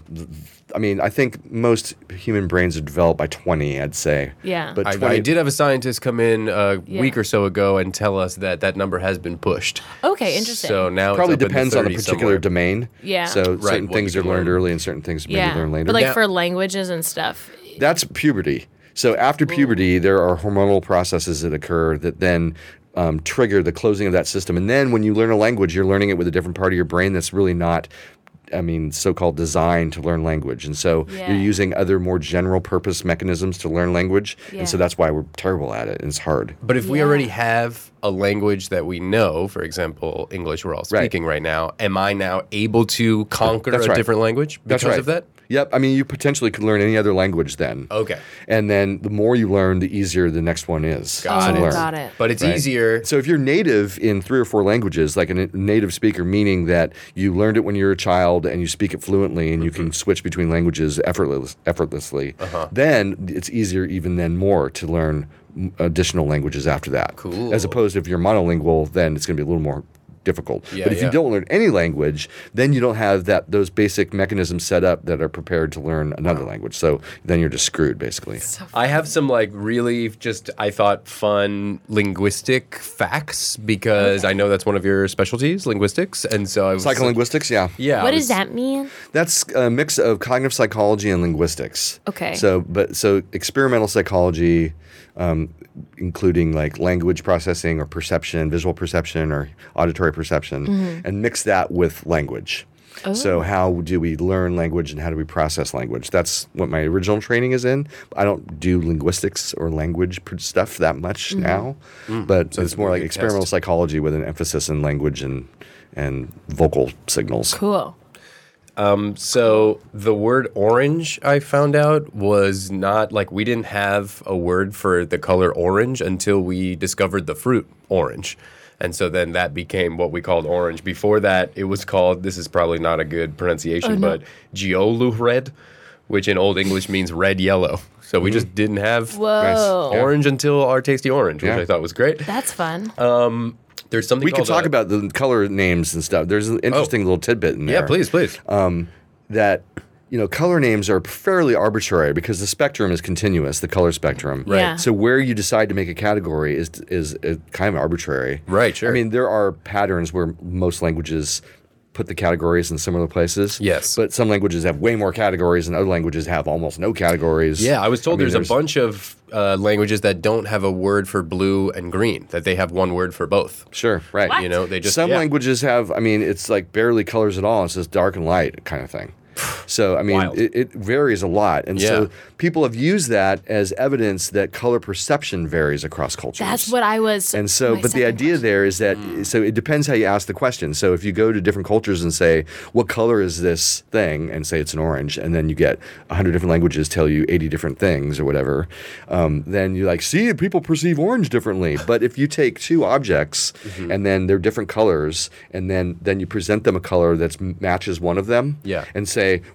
[SPEAKER 3] I mean, I think most human brains are developed by 20, I'd say.
[SPEAKER 4] Yeah.
[SPEAKER 3] But
[SPEAKER 1] I
[SPEAKER 3] 20,
[SPEAKER 1] did have a scientist come in a
[SPEAKER 4] Yeah.
[SPEAKER 1] week or so ago and tell us that that number has been pushed.
[SPEAKER 4] Okay, interesting.
[SPEAKER 1] So now
[SPEAKER 3] probably
[SPEAKER 1] it's up in
[SPEAKER 3] depends on the
[SPEAKER 1] 30
[SPEAKER 3] particular
[SPEAKER 1] somewhere.
[SPEAKER 3] domain.
[SPEAKER 4] Yeah.
[SPEAKER 3] So
[SPEAKER 1] Right,
[SPEAKER 3] certain
[SPEAKER 1] what
[SPEAKER 3] things
[SPEAKER 1] you
[SPEAKER 3] are
[SPEAKER 1] can
[SPEAKER 3] learned
[SPEAKER 1] learn.
[SPEAKER 3] early and certain things maybe
[SPEAKER 4] yeah,
[SPEAKER 3] learn later.
[SPEAKER 4] but like
[SPEAKER 1] Now-
[SPEAKER 4] for languages and stuff.
[SPEAKER 3] That's puberty. So after puberty, there are hormonal processes that occur that then trigger the closing of that system. And then when you learn a language, you're learning it with a different part of your brain that's really not, so-called designed to learn language. And so
[SPEAKER 4] Yeah.
[SPEAKER 3] you're using other more general purpose mechanisms to learn language.
[SPEAKER 4] Yeah.
[SPEAKER 3] And so that's why we're terrible at it. And it's hard.
[SPEAKER 1] But if we
[SPEAKER 4] Yeah.
[SPEAKER 1] already have a language that we know, for example, English we're all
[SPEAKER 3] Right.
[SPEAKER 1] speaking right now, am I now able to conquer
[SPEAKER 3] That's
[SPEAKER 1] a
[SPEAKER 3] right.
[SPEAKER 1] different language because
[SPEAKER 3] That's right.
[SPEAKER 1] of that?
[SPEAKER 3] Yep. I mean, you potentially could learn any other language then.
[SPEAKER 1] Okay.
[SPEAKER 3] And then the more you learn, the easier the next one is
[SPEAKER 1] Got
[SPEAKER 3] to
[SPEAKER 1] it.
[SPEAKER 3] learn.
[SPEAKER 4] Got it.
[SPEAKER 1] But it's
[SPEAKER 3] Right.
[SPEAKER 1] easier.
[SPEAKER 3] So if you're native in 3 or 4 languages, like a native speaker, meaning that you learned it when you were a child and you speak it fluently and you can switch between languages effortlessly, then it's easier even then more to learn additional languages after that.
[SPEAKER 1] Cool.
[SPEAKER 3] As opposed to if you're monolingual, then it's going to be a little more difficult.
[SPEAKER 1] Yeah,
[SPEAKER 3] but if
[SPEAKER 1] yeah.
[SPEAKER 3] you don't learn any language, then you don't have those basic mechanisms set up that are prepared to learn another language. So then you're just screwed, basically.
[SPEAKER 1] I have some like really just I thought fun linguistic facts because I know that's one of your specialties, linguistics, and so I was
[SPEAKER 3] Psycholinguistics, yeah.
[SPEAKER 1] Yeah.
[SPEAKER 4] What
[SPEAKER 1] I
[SPEAKER 4] does
[SPEAKER 1] was-
[SPEAKER 4] that mean?
[SPEAKER 3] That's a mix of cognitive psychology and linguistics.
[SPEAKER 4] Okay.
[SPEAKER 3] So experimental psychology, including like language processing or perception, visual perception or auditory perception, and mix that with language. So how do we learn language and how do we process language? That's what my original training is in. I don't do linguistics or language stuff that much now, but
[SPEAKER 1] So
[SPEAKER 3] it's
[SPEAKER 1] it's
[SPEAKER 3] more
[SPEAKER 1] a
[SPEAKER 3] like
[SPEAKER 1] good
[SPEAKER 3] experimental
[SPEAKER 1] test.
[SPEAKER 3] psychology with an emphasis in language and vocal signals.
[SPEAKER 4] Cool.
[SPEAKER 1] So the word orange, I found out, was not like we didn't have a word for the color orange until we discovered the fruit orange. And so then that became what we called orange. Before that, it was called, this is probably not a good pronunciation, but Giolured, which in Old English means red yellow. So we just didn't have
[SPEAKER 4] Whoa.
[SPEAKER 1] orange until our tasty orange, which
[SPEAKER 3] Yeah.
[SPEAKER 1] I thought was great.
[SPEAKER 4] That's fun.
[SPEAKER 1] There's something
[SPEAKER 3] We could
[SPEAKER 1] called
[SPEAKER 3] talk about the color names and stuff. There's an interesting little tidbit in there.
[SPEAKER 1] Yeah, please.
[SPEAKER 3] That color names are fairly arbitrary because the spectrum is continuous, the color spectrum.
[SPEAKER 4] Right. Yeah.
[SPEAKER 3] So where you decide to make a category is kind of arbitrary.
[SPEAKER 1] Right, sure.
[SPEAKER 3] I mean, there are patterns where most languages put the categories in similar places.
[SPEAKER 1] Yes.
[SPEAKER 3] But some languages have way more categories and other languages have almost no categories.
[SPEAKER 1] Yeah, I was told
[SPEAKER 3] mean,
[SPEAKER 1] there's a bunch of languages that don't have a word for blue and green, that they have one word for both.
[SPEAKER 3] Sure, right.
[SPEAKER 4] What?
[SPEAKER 1] You know, they just
[SPEAKER 3] Some
[SPEAKER 1] yeah.
[SPEAKER 3] languages have, it's like barely colors at all. It's just dark and light kind of thing. So,
[SPEAKER 1] Wild.
[SPEAKER 3] it varies a lot. And
[SPEAKER 1] Yeah.
[SPEAKER 3] so people have used that as evidence that color perception varies across cultures.
[SPEAKER 4] That's what I was.
[SPEAKER 3] And so,
[SPEAKER 4] my
[SPEAKER 3] but the
[SPEAKER 4] second
[SPEAKER 3] idea
[SPEAKER 4] question.
[SPEAKER 3] there is that, so it depends how you ask the question. So if you go to different cultures and say, what color is this thing? And say it's an orange, and then you get 100 different languages tell you 80 different things or whatever, then you're like, see, people perceive orange differently. But if you take 2 objects and then they're different colors, and then you present them a color that matches one of them,
[SPEAKER 1] Yeah.
[SPEAKER 3] and say,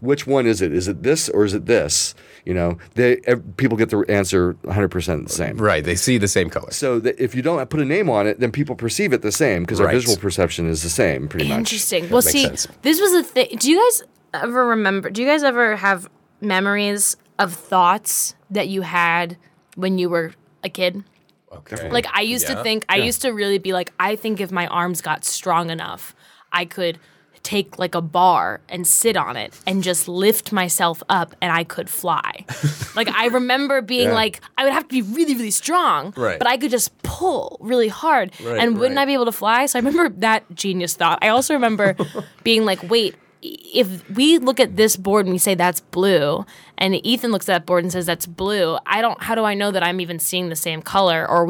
[SPEAKER 3] which one is it? Is it this or is it this? You know, people get the answer 100% the same.
[SPEAKER 1] Right. They see the same color.
[SPEAKER 3] So that if you don't put a name on it, then people perceive it the same because our
[SPEAKER 1] Right.
[SPEAKER 3] visual perception is the same, pretty much.
[SPEAKER 4] Interesting. Well,
[SPEAKER 1] makes
[SPEAKER 4] see,
[SPEAKER 1] sense.
[SPEAKER 4] this was a thing. Do you guys ever remember? Do you guys ever have memories of thoughts that you had when you were a kid?
[SPEAKER 1] Okay.
[SPEAKER 4] Like I used to think, I used to really be like, I think if my arms got strong enough, I could take like a bar and sit on it and just lift myself up and I could fly. Like I remember being like, I would have to be really, really strong,
[SPEAKER 1] Right.
[SPEAKER 4] but I could just pull really hard.
[SPEAKER 1] Right,
[SPEAKER 4] and wouldn't
[SPEAKER 1] right.
[SPEAKER 4] I be able to fly? So I remember that genius thought. I also remember being like, wait, if we look at this board and we say that's blue, and Ethan looks at that board and says that's blue, how do I know that I'm even seeing the same color, or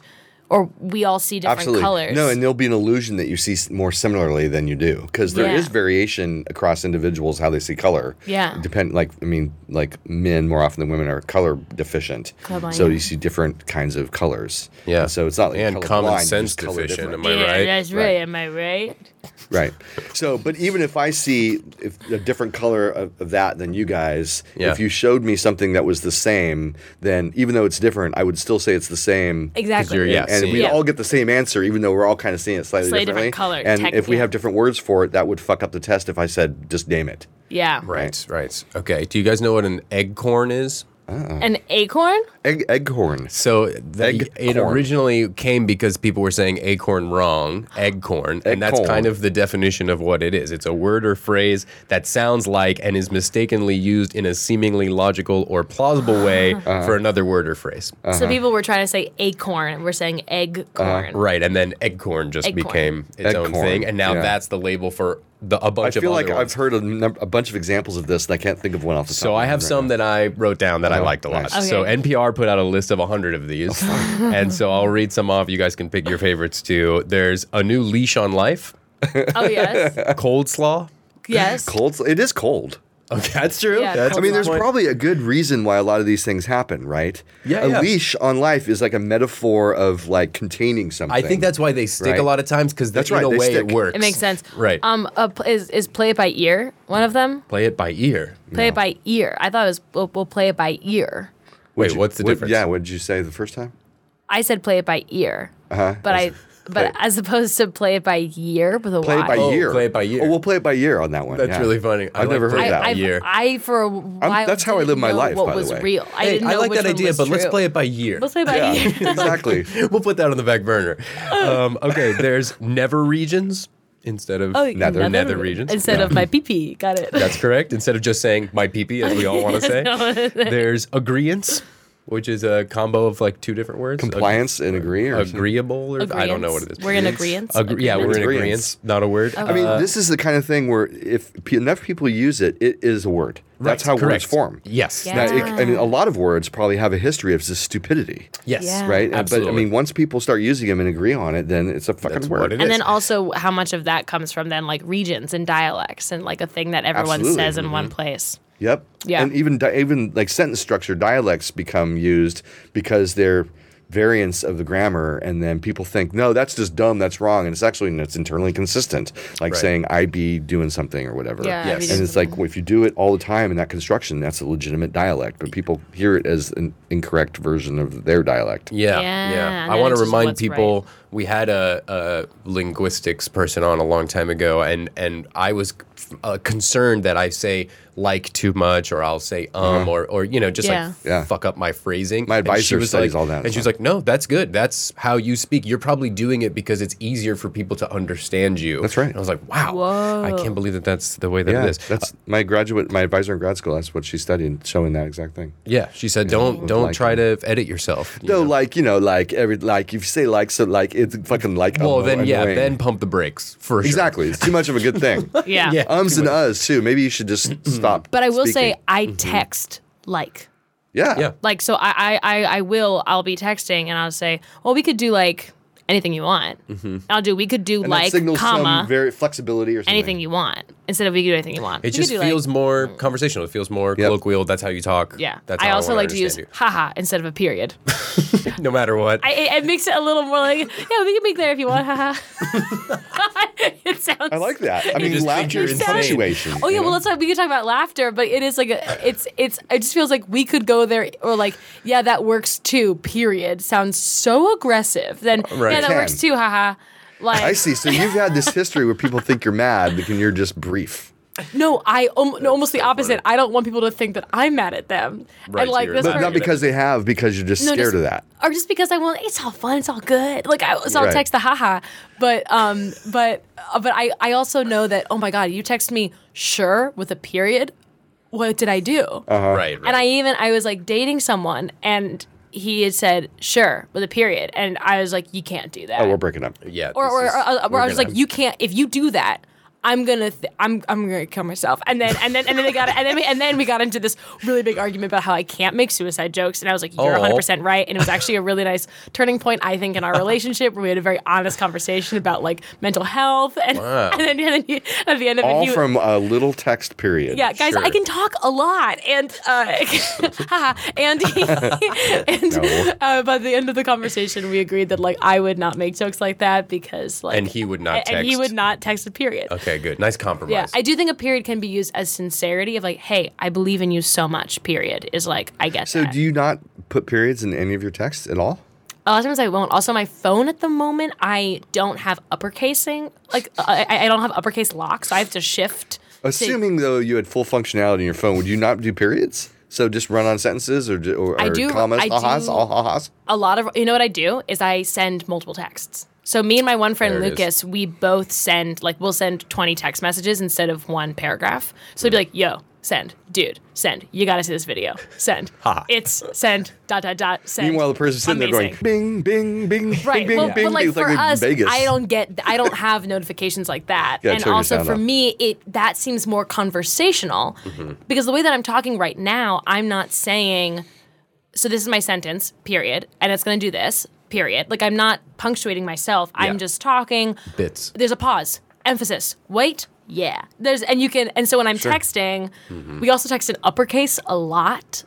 [SPEAKER 4] we all see different
[SPEAKER 3] Absolutely.
[SPEAKER 4] colors?
[SPEAKER 3] No, and there'll be an illusion that you see more similarly than you do because there is
[SPEAKER 4] Yeah.
[SPEAKER 3] variation across individuals how they see color.
[SPEAKER 4] Yeah.
[SPEAKER 3] Like men more often than women are color deficient.
[SPEAKER 4] Colorblind,
[SPEAKER 3] So
[SPEAKER 4] yeah.
[SPEAKER 3] you see different kinds of colors.
[SPEAKER 1] Yeah.
[SPEAKER 3] And so it's not like
[SPEAKER 1] And
[SPEAKER 3] colorblind,
[SPEAKER 1] common
[SPEAKER 3] you're
[SPEAKER 1] sense
[SPEAKER 3] just color
[SPEAKER 1] deficient.
[SPEAKER 3] different.
[SPEAKER 1] Am I
[SPEAKER 4] Yeah,
[SPEAKER 1] right?
[SPEAKER 4] that's right. Am I right?
[SPEAKER 3] Right. So, but even if I see a different color of that than you guys,
[SPEAKER 1] Yeah.
[SPEAKER 3] if you showed me something that was the same, then even though it's different, I would still say it's the same.
[SPEAKER 4] Exactly.
[SPEAKER 1] you're- yeah,
[SPEAKER 3] And
[SPEAKER 1] seeing
[SPEAKER 3] we'd
[SPEAKER 1] it.
[SPEAKER 3] all get the same answer, even though we're all kind of seeing it slightly
[SPEAKER 4] Slightly
[SPEAKER 3] differently.
[SPEAKER 4] different color,
[SPEAKER 3] And if we
[SPEAKER 4] yeah.
[SPEAKER 3] have different words for it, that would fuck up the test if I said just name it.
[SPEAKER 4] Yeah.
[SPEAKER 1] Right. Okay. Do you guys know what an eggcorn is?
[SPEAKER 4] An acorn?
[SPEAKER 3] Egghorn.
[SPEAKER 1] So it
[SPEAKER 3] Eggcorn.
[SPEAKER 1] originally came because people were saying acorn wrong, eggcorn, and that's
[SPEAKER 3] Eggcorn.
[SPEAKER 1] kind of the definition of what it is. It's a word or phrase that sounds like and is mistakenly used in a seemingly logical or plausible way for another word or phrase.
[SPEAKER 4] So people were trying to say acorn. We're saying egg corn.
[SPEAKER 1] Right, and then eggcorn just
[SPEAKER 4] Eggcorn.
[SPEAKER 1] became its own
[SPEAKER 3] Eggcorn,
[SPEAKER 1] thing, and now
[SPEAKER 3] yeah.
[SPEAKER 1] that's the label for a bunch
[SPEAKER 3] I
[SPEAKER 1] of
[SPEAKER 3] feel
[SPEAKER 1] other
[SPEAKER 3] like
[SPEAKER 1] ones.
[SPEAKER 3] I've heard a bunch of examples of this, and I can't think of one off the top
[SPEAKER 1] So
[SPEAKER 3] of my
[SPEAKER 1] I
[SPEAKER 3] head
[SPEAKER 1] have
[SPEAKER 3] right
[SPEAKER 1] some
[SPEAKER 3] now.
[SPEAKER 1] that I wrote down that I liked a lot.
[SPEAKER 3] nice.
[SPEAKER 1] So
[SPEAKER 4] Okay.
[SPEAKER 1] NPR put out a list of 100 of these, and so I'll read some off. You guys can pick your favorites too. There's a new leash on life,
[SPEAKER 4] Oh, yes.
[SPEAKER 1] cold slaw.
[SPEAKER 4] Yes.
[SPEAKER 3] Cold. It is cold.
[SPEAKER 1] Okay, that's true.
[SPEAKER 4] Yeah,
[SPEAKER 1] That's
[SPEAKER 3] I mean, there's
[SPEAKER 1] a good point.
[SPEAKER 3] probably a good reason why a lot of these things happen, right?
[SPEAKER 1] Yeah,
[SPEAKER 3] A
[SPEAKER 1] yeah.
[SPEAKER 3] leash on life is like a metaphor of like containing something.
[SPEAKER 1] I think that's why they stick
[SPEAKER 3] Right.
[SPEAKER 1] a lot of times because
[SPEAKER 3] That's
[SPEAKER 1] in
[SPEAKER 3] right,
[SPEAKER 1] a
[SPEAKER 3] they
[SPEAKER 1] way
[SPEAKER 3] stick.
[SPEAKER 1] it works.
[SPEAKER 4] It makes sense.
[SPEAKER 1] Right.
[SPEAKER 4] Is play it by ear one of them?
[SPEAKER 1] Play it by ear.
[SPEAKER 4] Play it by ear. I thought it was we'll play it by ear.
[SPEAKER 1] Wait, what's the difference?
[SPEAKER 3] Yeah, what did you say the first time?
[SPEAKER 4] I said play it by ear.
[SPEAKER 3] Uh-huh.
[SPEAKER 4] But as opposed to play it by year with a
[SPEAKER 3] Play
[SPEAKER 4] Y.
[SPEAKER 3] it by
[SPEAKER 1] Oh,
[SPEAKER 3] year.
[SPEAKER 1] play it by year.
[SPEAKER 3] Oh, we'll play it by year on that one.
[SPEAKER 1] That's
[SPEAKER 3] yeah.
[SPEAKER 1] really funny. I
[SPEAKER 3] I've
[SPEAKER 1] like
[SPEAKER 3] never heard
[SPEAKER 1] play it
[SPEAKER 3] that.
[SPEAKER 1] by year.
[SPEAKER 4] I for a while
[SPEAKER 3] that's how I live my
[SPEAKER 4] didn't know
[SPEAKER 3] life,
[SPEAKER 4] What
[SPEAKER 3] by the
[SPEAKER 4] was
[SPEAKER 3] way.
[SPEAKER 4] real? I
[SPEAKER 1] Hey,
[SPEAKER 4] didn't
[SPEAKER 1] I
[SPEAKER 4] know
[SPEAKER 1] like
[SPEAKER 4] which
[SPEAKER 1] that
[SPEAKER 4] one
[SPEAKER 1] idea,
[SPEAKER 4] was
[SPEAKER 1] but let's
[SPEAKER 4] true.
[SPEAKER 1] play it by year.
[SPEAKER 4] Let's play it by
[SPEAKER 3] Yeah,
[SPEAKER 4] ear.
[SPEAKER 3] exactly.
[SPEAKER 1] We'll put that on the back burner. Okay, there's never regions instead of nether regions.
[SPEAKER 4] instead
[SPEAKER 1] Yeah.
[SPEAKER 4] of my pee. Got it.
[SPEAKER 1] That's correct. Instead of just saying my pee-pee, as we all want to say. There's agreeance, which is a combo of like two different words.
[SPEAKER 3] Compliance and agree. Or something.
[SPEAKER 1] Agreeable, or I don't know what it is.
[SPEAKER 4] We're in agreement.
[SPEAKER 1] Yeah, we're in
[SPEAKER 3] Agreeance.
[SPEAKER 1] agreement. Not a word.
[SPEAKER 3] I mean, this is the kind of thing where if enough people use it, it is a word. That's how
[SPEAKER 1] correct.
[SPEAKER 3] words form.
[SPEAKER 1] Yes.
[SPEAKER 4] Yeah.
[SPEAKER 3] Now, I mean, a lot of words probably have a history of just stupidity,
[SPEAKER 1] Yes.
[SPEAKER 4] Yeah.
[SPEAKER 3] right? But I
[SPEAKER 1] Absolutely.
[SPEAKER 3] mean, once people start using them and agree on it, then it's a fucking
[SPEAKER 1] That's
[SPEAKER 3] word.
[SPEAKER 1] what it
[SPEAKER 4] And
[SPEAKER 1] is.
[SPEAKER 4] then also how much of that comes from then like regions and dialects and like a thing that everyone
[SPEAKER 3] Absolutely.
[SPEAKER 4] says in one place.
[SPEAKER 3] Yep.
[SPEAKER 4] Yeah.
[SPEAKER 3] And even like sentence structure dialects become used because they're variants of the grammar, and then people think, no, that's just dumb, that's wrong, and it's internally consistent, like
[SPEAKER 1] Right.
[SPEAKER 3] saying I be doing something or whatever.
[SPEAKER 4] Yeah,
[SPEAKER 1] Yes.
[SPEAKER 3] And it's like, well, if you do it all the time in that construction, that's a legitimate dialect, but people hear it as an incorrect version of their dialect.
[SPEAKER 1] Yeah,
[SPEAKER 4] Yeah,
[SPEAKER 1] yeah.
[SPEAKER 4] and
[SPEAKER 1] I
[SPEAKER 4] then
[SPEAKER 1] want to
[SPEAKER 4] it's just
[SPEAKER 1] remind
[SPEAKER 4] what's
[SPEAKER 1] people we had a linguistics person on a long time ago, and I was concerned that I say like too much, or I'll say or you know, just
[SPEAKER 4] Yeah.
[SPEAKER 1] like
[SPEAKER 3] Yeah.
[SPEAKER 1] fuck up my phrasing.
[SPEAKER 3] My
[SPEAKER 1] And she
[SPEAKER 3] advisor
[SPEAKER 1] was
[SPEAKER 3] studies
[SPEAKER 1] like,
[SPEAKER 3] all that,
[SPEAKER 1] and she was
[SPEAKER 3] so.
[SPEAKER 1] like, no, that's good. That's how you speak. You're probably doing it because it's easier for people to understand you.
[SPEAKER 3] That's right.
[SPEAKER 1] And I was like, wow, I
[SPEAKER 4] Whoa.
[SPEAKER 1] can't believe that that's the way that
[SPEAKER 3] Yeah,
[SPEAKER 1] it is.
[SPEAKER 3] that's my advisor in grad school. That's what she studied, showing that exact thing.
[SPEAKER 1] Yeah, she said, don't
[SPEAKER 3] like
[SPEAKER 1] try to edit yourself. you
[SPEAKER 3] No,
[SPEAKER 1] know?
[SPEAKER 3] like if you say like, so like it's fucking like.
[SPEAKER 1] Well, then
[SPEAKER 3] annoying.
[SPEAKER 1] then pump the brakes for sure.
[SPEAKER 3] Exactly, it's too much of a good thing.
[SPEAKER 4] Yeah.
[SPEAKER 1] Yeah.
[SPEAKER 3] Ums and uhs too. Maybe you should just stop.
[SPEAKER 4] But I will say
[SPEAKER 3] speaking.
[SPEAKER 4] I text like.
[SPEAKER 3] yeah,
[SPEAKER 1] Yeah.
[SPEAKER 4] Like, so I'll be texting and I'll say, well, we could do like anything you want. We could do
[SPEAKER 3] And that
[SPEAKER 4] like,
[SPEAKER 3] signals
[SPEAKER 4] comma,
[SPEAKER 3] some very flexibility or something.
[SPEAKER 4] anything you want. instead of we can do anything you want.
[SPEAKER 1] It
[SPEAKER 4] We
[SPEAKER 1] just
[SPEAKER 4] could do,
[SPEAKER 1] feels more conversational. It feels more colloquial. That's how you talk.
[SPEAKER 4] Yeah.
[SPEAKER 1] That's
[SPEAKER 4] I
[SPEAKER 1] how
[SPEAKER 4] also
[SPEAKER 1] wanna
[SPEAKER 4] like to use
[SPEAKER 1] understand
[SPEAKER 4] haha instead of a period.
[SPEAKER 1] you. No matter what.
[SPEAKER 4] It makes it a little more like, yeah, we can make there if you want, haha. It sounds.
[SPEAKER 3] I like that. I mean,
[SPEAKER 1] just think
[SPEAKER 3] laughter
[SPEAKER 1] you're
[SPEAKER 3] is
[SPEAKER 1] insane.
[SPEAKER 3] punctuation.
[SPEAKER 4] Oh yeah,
[SPEAKER 3] you know?
[SPEAKER 4] well let's talk. We can talk about laughter, but it is like it just feels like we could go there or like yeah that works too. Period sounds so aggressive. Then
[SPEAKER 1] Right.
[SPEAKER 4] yeah that
[SPEAKER 3] It
[SPEAKER 4] works
[SPEAKER 3] can.
[SPEAKER 4] too. Haha. Like
[SPEAKER 3] I see. So you've had this history where people think you're mad, but you're just brief.
[SPEAKER 4] no, almost the opposite. I don't want people to think that I'm mad at them.
[SPEAKER 1] Right,
[SPEAKER 4] And like
[SPEAKER 1] so
[SPEAKER 4] this
[SPEAKER 1] you're
[SPEAKER 3] But
[SPEAKER 4] part-
[SPEAKER 3] not because they have, because you're just
[SPEAKER 4] No,
[SPEAKER 3] scared
[SPEAKER 4] just-
[SPEAKER 3] of that.
[SPEAKER 4] or just because I want it's all fun, it's all good. Like I'll
[SPEAKER 3] Right.
[SPEAKER 4] text the haha, but I also know that oh my god, you text me sure with a period. What did I do?
[SPEAKER 1] Right.
[SPEAKER 4] And I was like dating someone and he had said sure with a period, and I was like you can't do that.
[SPEAKER 3] Oh, we're breaking up.
[SPEAKER 1] Yeah.
[SPEAKER 4] or
[SPEAKER 1] this is-
[SPEAKER 4] I
[SPEAKER 1] we're
[SPEAKER 4] was like
[SPEAKER 1] gonna-
[SPEAKER 4] you can't if you do that. I'm gonna kill myself, and then they got it, and then we got into this really big argument about how I can't make suicide jokes, and I was like, you're
[SPEAKER 1] Oh.
[SPEAKER 4] 100% right, and it was actually a really nice turning point I think in our relationship where we had a very honest conversation about like mental health, and and then at the end of
[SPEAKER 3] All
[SPEAKER 4] it,
[SPEAKER 3] from a little text period.
[SPEAKER 4] yeah, guys,
[SPEAKER 1] Sure.
[SPEAKER 4] I can talk a lot, and haha, and by the end of the conversation, we agreed that like I would not make jokes like that because like
[SPEAKER 1] And he would not
[SPEAKER 4] and he
[SPEAKER 1] text.
[SPEAKER 4] would not text a period.
[SPEAKER 1] Okay, good. Nice compromise.
[SPEAKER 4] Yeah, I do think a period can be used as sincerity of like, hey, I believe in you so much. Period is like I get
[SPEAKER 3] So
[SPEAKER 4] that.
[SPEAKER 3] do you not put periods in any of your texts at all?
[SPEAKER 4] A lot of times I won't. Also, my phone at the moment, I don't have uppercasing. Like I don't have uppercase lock, so I have to shift.
[SPEAKER 3] Assuming though you had full functionality in your phone, would you not do periods? So just run on sentences or
[SPEAKER 4] I do-
[SPEAKER 3] commas,
[SPEAKER 4] I
[SPEAKER 3] ha-has,
[SPEAKER 4] do-
[SPEAKER 3] all ha-has?
[SPEAKER 4] A lot of you know what I do is I send multiple texts. So me and my one friend
[SPEAKER 1] There it
[SPEAKER 4] Lucas, we both send like we'll send 20 text messages instead of one paragraph. So it'd be like, yo, send, dude, send. You gotta see this video. Send. It's send. ... Send.
[SPEAKER 3] Meanwhile, the person's sitting there going,
[SPEAKER 4] Amazing.
[SPEAKER 3] bing, bing, bing,
[SPEAKER 4] Right.
[SPEAKER 3] bing, bing,
[SPEAKER 4] Well,
[SPEAKER 3] bing.
[SPEAKER 4] but like
[SPEAKER 3] It's
[SPEAKER 4] for
[SPEAKER 3] in
[SPEAKER 4] us,
[SPEAKER 3] Vegas.
[SPEAKER 4] I don't have notifications like that.
[SPEAKER 3] Yeah,
[SPEAKER 4] And
[SPEAKER 3] turn your
[SPEAKER 4] also
[SPEAKER 3] sound
[SPEAKER 4] for
[SPEAKER 3] off.
[SPEAKER 4] me, that seems more conversational because the way that I'm talking right now, I'm not saying, so this is my sentence, period, and it's going to do this, period. Like I'm not punctuating myself.
[SPEAKER 1] Yeah.
[SPEAKER 4] I'm just talking.
[SPEAKER 1] Bits.
[SPEAKER 4] There's a pause, emphasis, wait. Yeah. And so when I'm texting, we also text in uppercase a lot.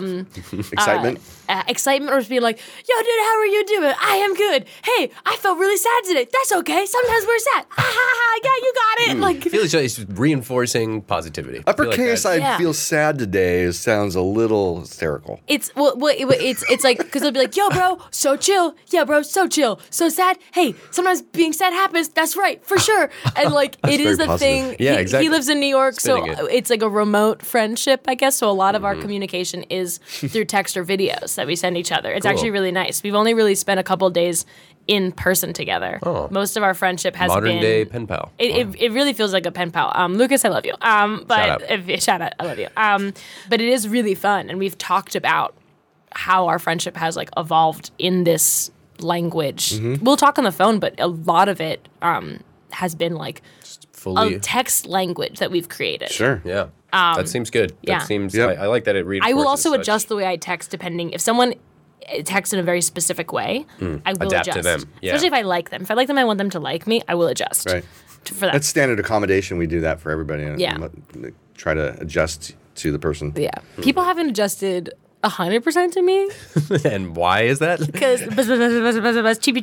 [SPEAKER 3] Excitement.
[SPEAKER 4] Excitement or just being like, yo, dude, how are you doing? I am good. Hey, I felt really sad today. That's okay. Sometimes we're sad. Ha ha ha. Yeah, you got it. Like,
[SPEAKER 1] I feel it's reinforcing positivity. I feel like
[SPEAKER 3] Uppercase,
[SPEAKER 1] that-
[SPEAKER 3] I
[SPEAKER 4] Yeah.
[SPEAKER 3] feel sad today sounds a little hysterical.
[SPEAKER 4] it's it's like because they'll be like, yo, bro, so chill. Yeah, bro, so chill. So sad. Hey, sometimes being sad happens. That's right, for sure. And like, it is
[SPEAKER 3] very
[SPEAKER 4] a
[SPEAKER 3] positive.
[SPEAKER 4] thing.
[SPEAKER 1] Yeah,
[SPEAKER 4] He
[SPEAKER 1] exactly.
[SPEAKER 4] lives in New York,
[SPEAKER 1] Spinning
[SPEAKER 4] so
[SPEAKER 1] it.
[SPEAKER 4] it's like a remote friendship, I guess. So a lot of our communication is through text or videos that we send each other. It's
[SPEAKER 1] Cool.
[SPEAKER 4] actually really nice. We've only really spent a couple days in person together.
[SPEAKER 1] Oh.
[SPEAKER 4] Most of our friendship has
[SPEAKER 1] modern
[SPEAKER 4] been
[SPEAKER 1] day pen pal.
[SPEAKER 4] It really feels like a pen pal. Lucas, I love you. But
[SPEAKER 1] Shout out.
[SPEAKER 4] I love you. But it is really fun, and we've talked about how our friendship has like evolved in this language. We'll talk on the phone, but a lot of it has been like
[SPEAKER 1] Fully.
[SPEAKER 4] a text language that we've created.
[SPEAKER 3] Sure.
[SPEAKER 1] Yeah. That seems good.
[SPEAKER 4] yeah.
[SPEAKER 1] That seems.
[SPEAKER 3] Yep.
[SPEAKER 1] I like that it reinforces.
[SPEAKER 4] I will also
[SPEAKER 1] such-
[SPEAKER 4] adjust the way I text depending if someone texts in a very specific way. I will
[SPEAKER 1] Adapt
[SPEAKER 4] adjust
[SPEAKER 1] to them, yeah.
[SPEAKER 4] especially if I like them. If I like them, I want them to like me. I will adjust.
[SPEAKER 3] Right.
[SPEAKER 4] For that.
[SPEAKER 3] That's standard accommodation. We do that for everybody. And
[SPEAKER 4] Yeah.
[SPEAKER 3] Try to adjust to the person.
[SPEAKER 4] Yeah. People haven't adjusted 100% to me
[SPEAKER 1] And why is that?
[SPEAKER 4] because cheap,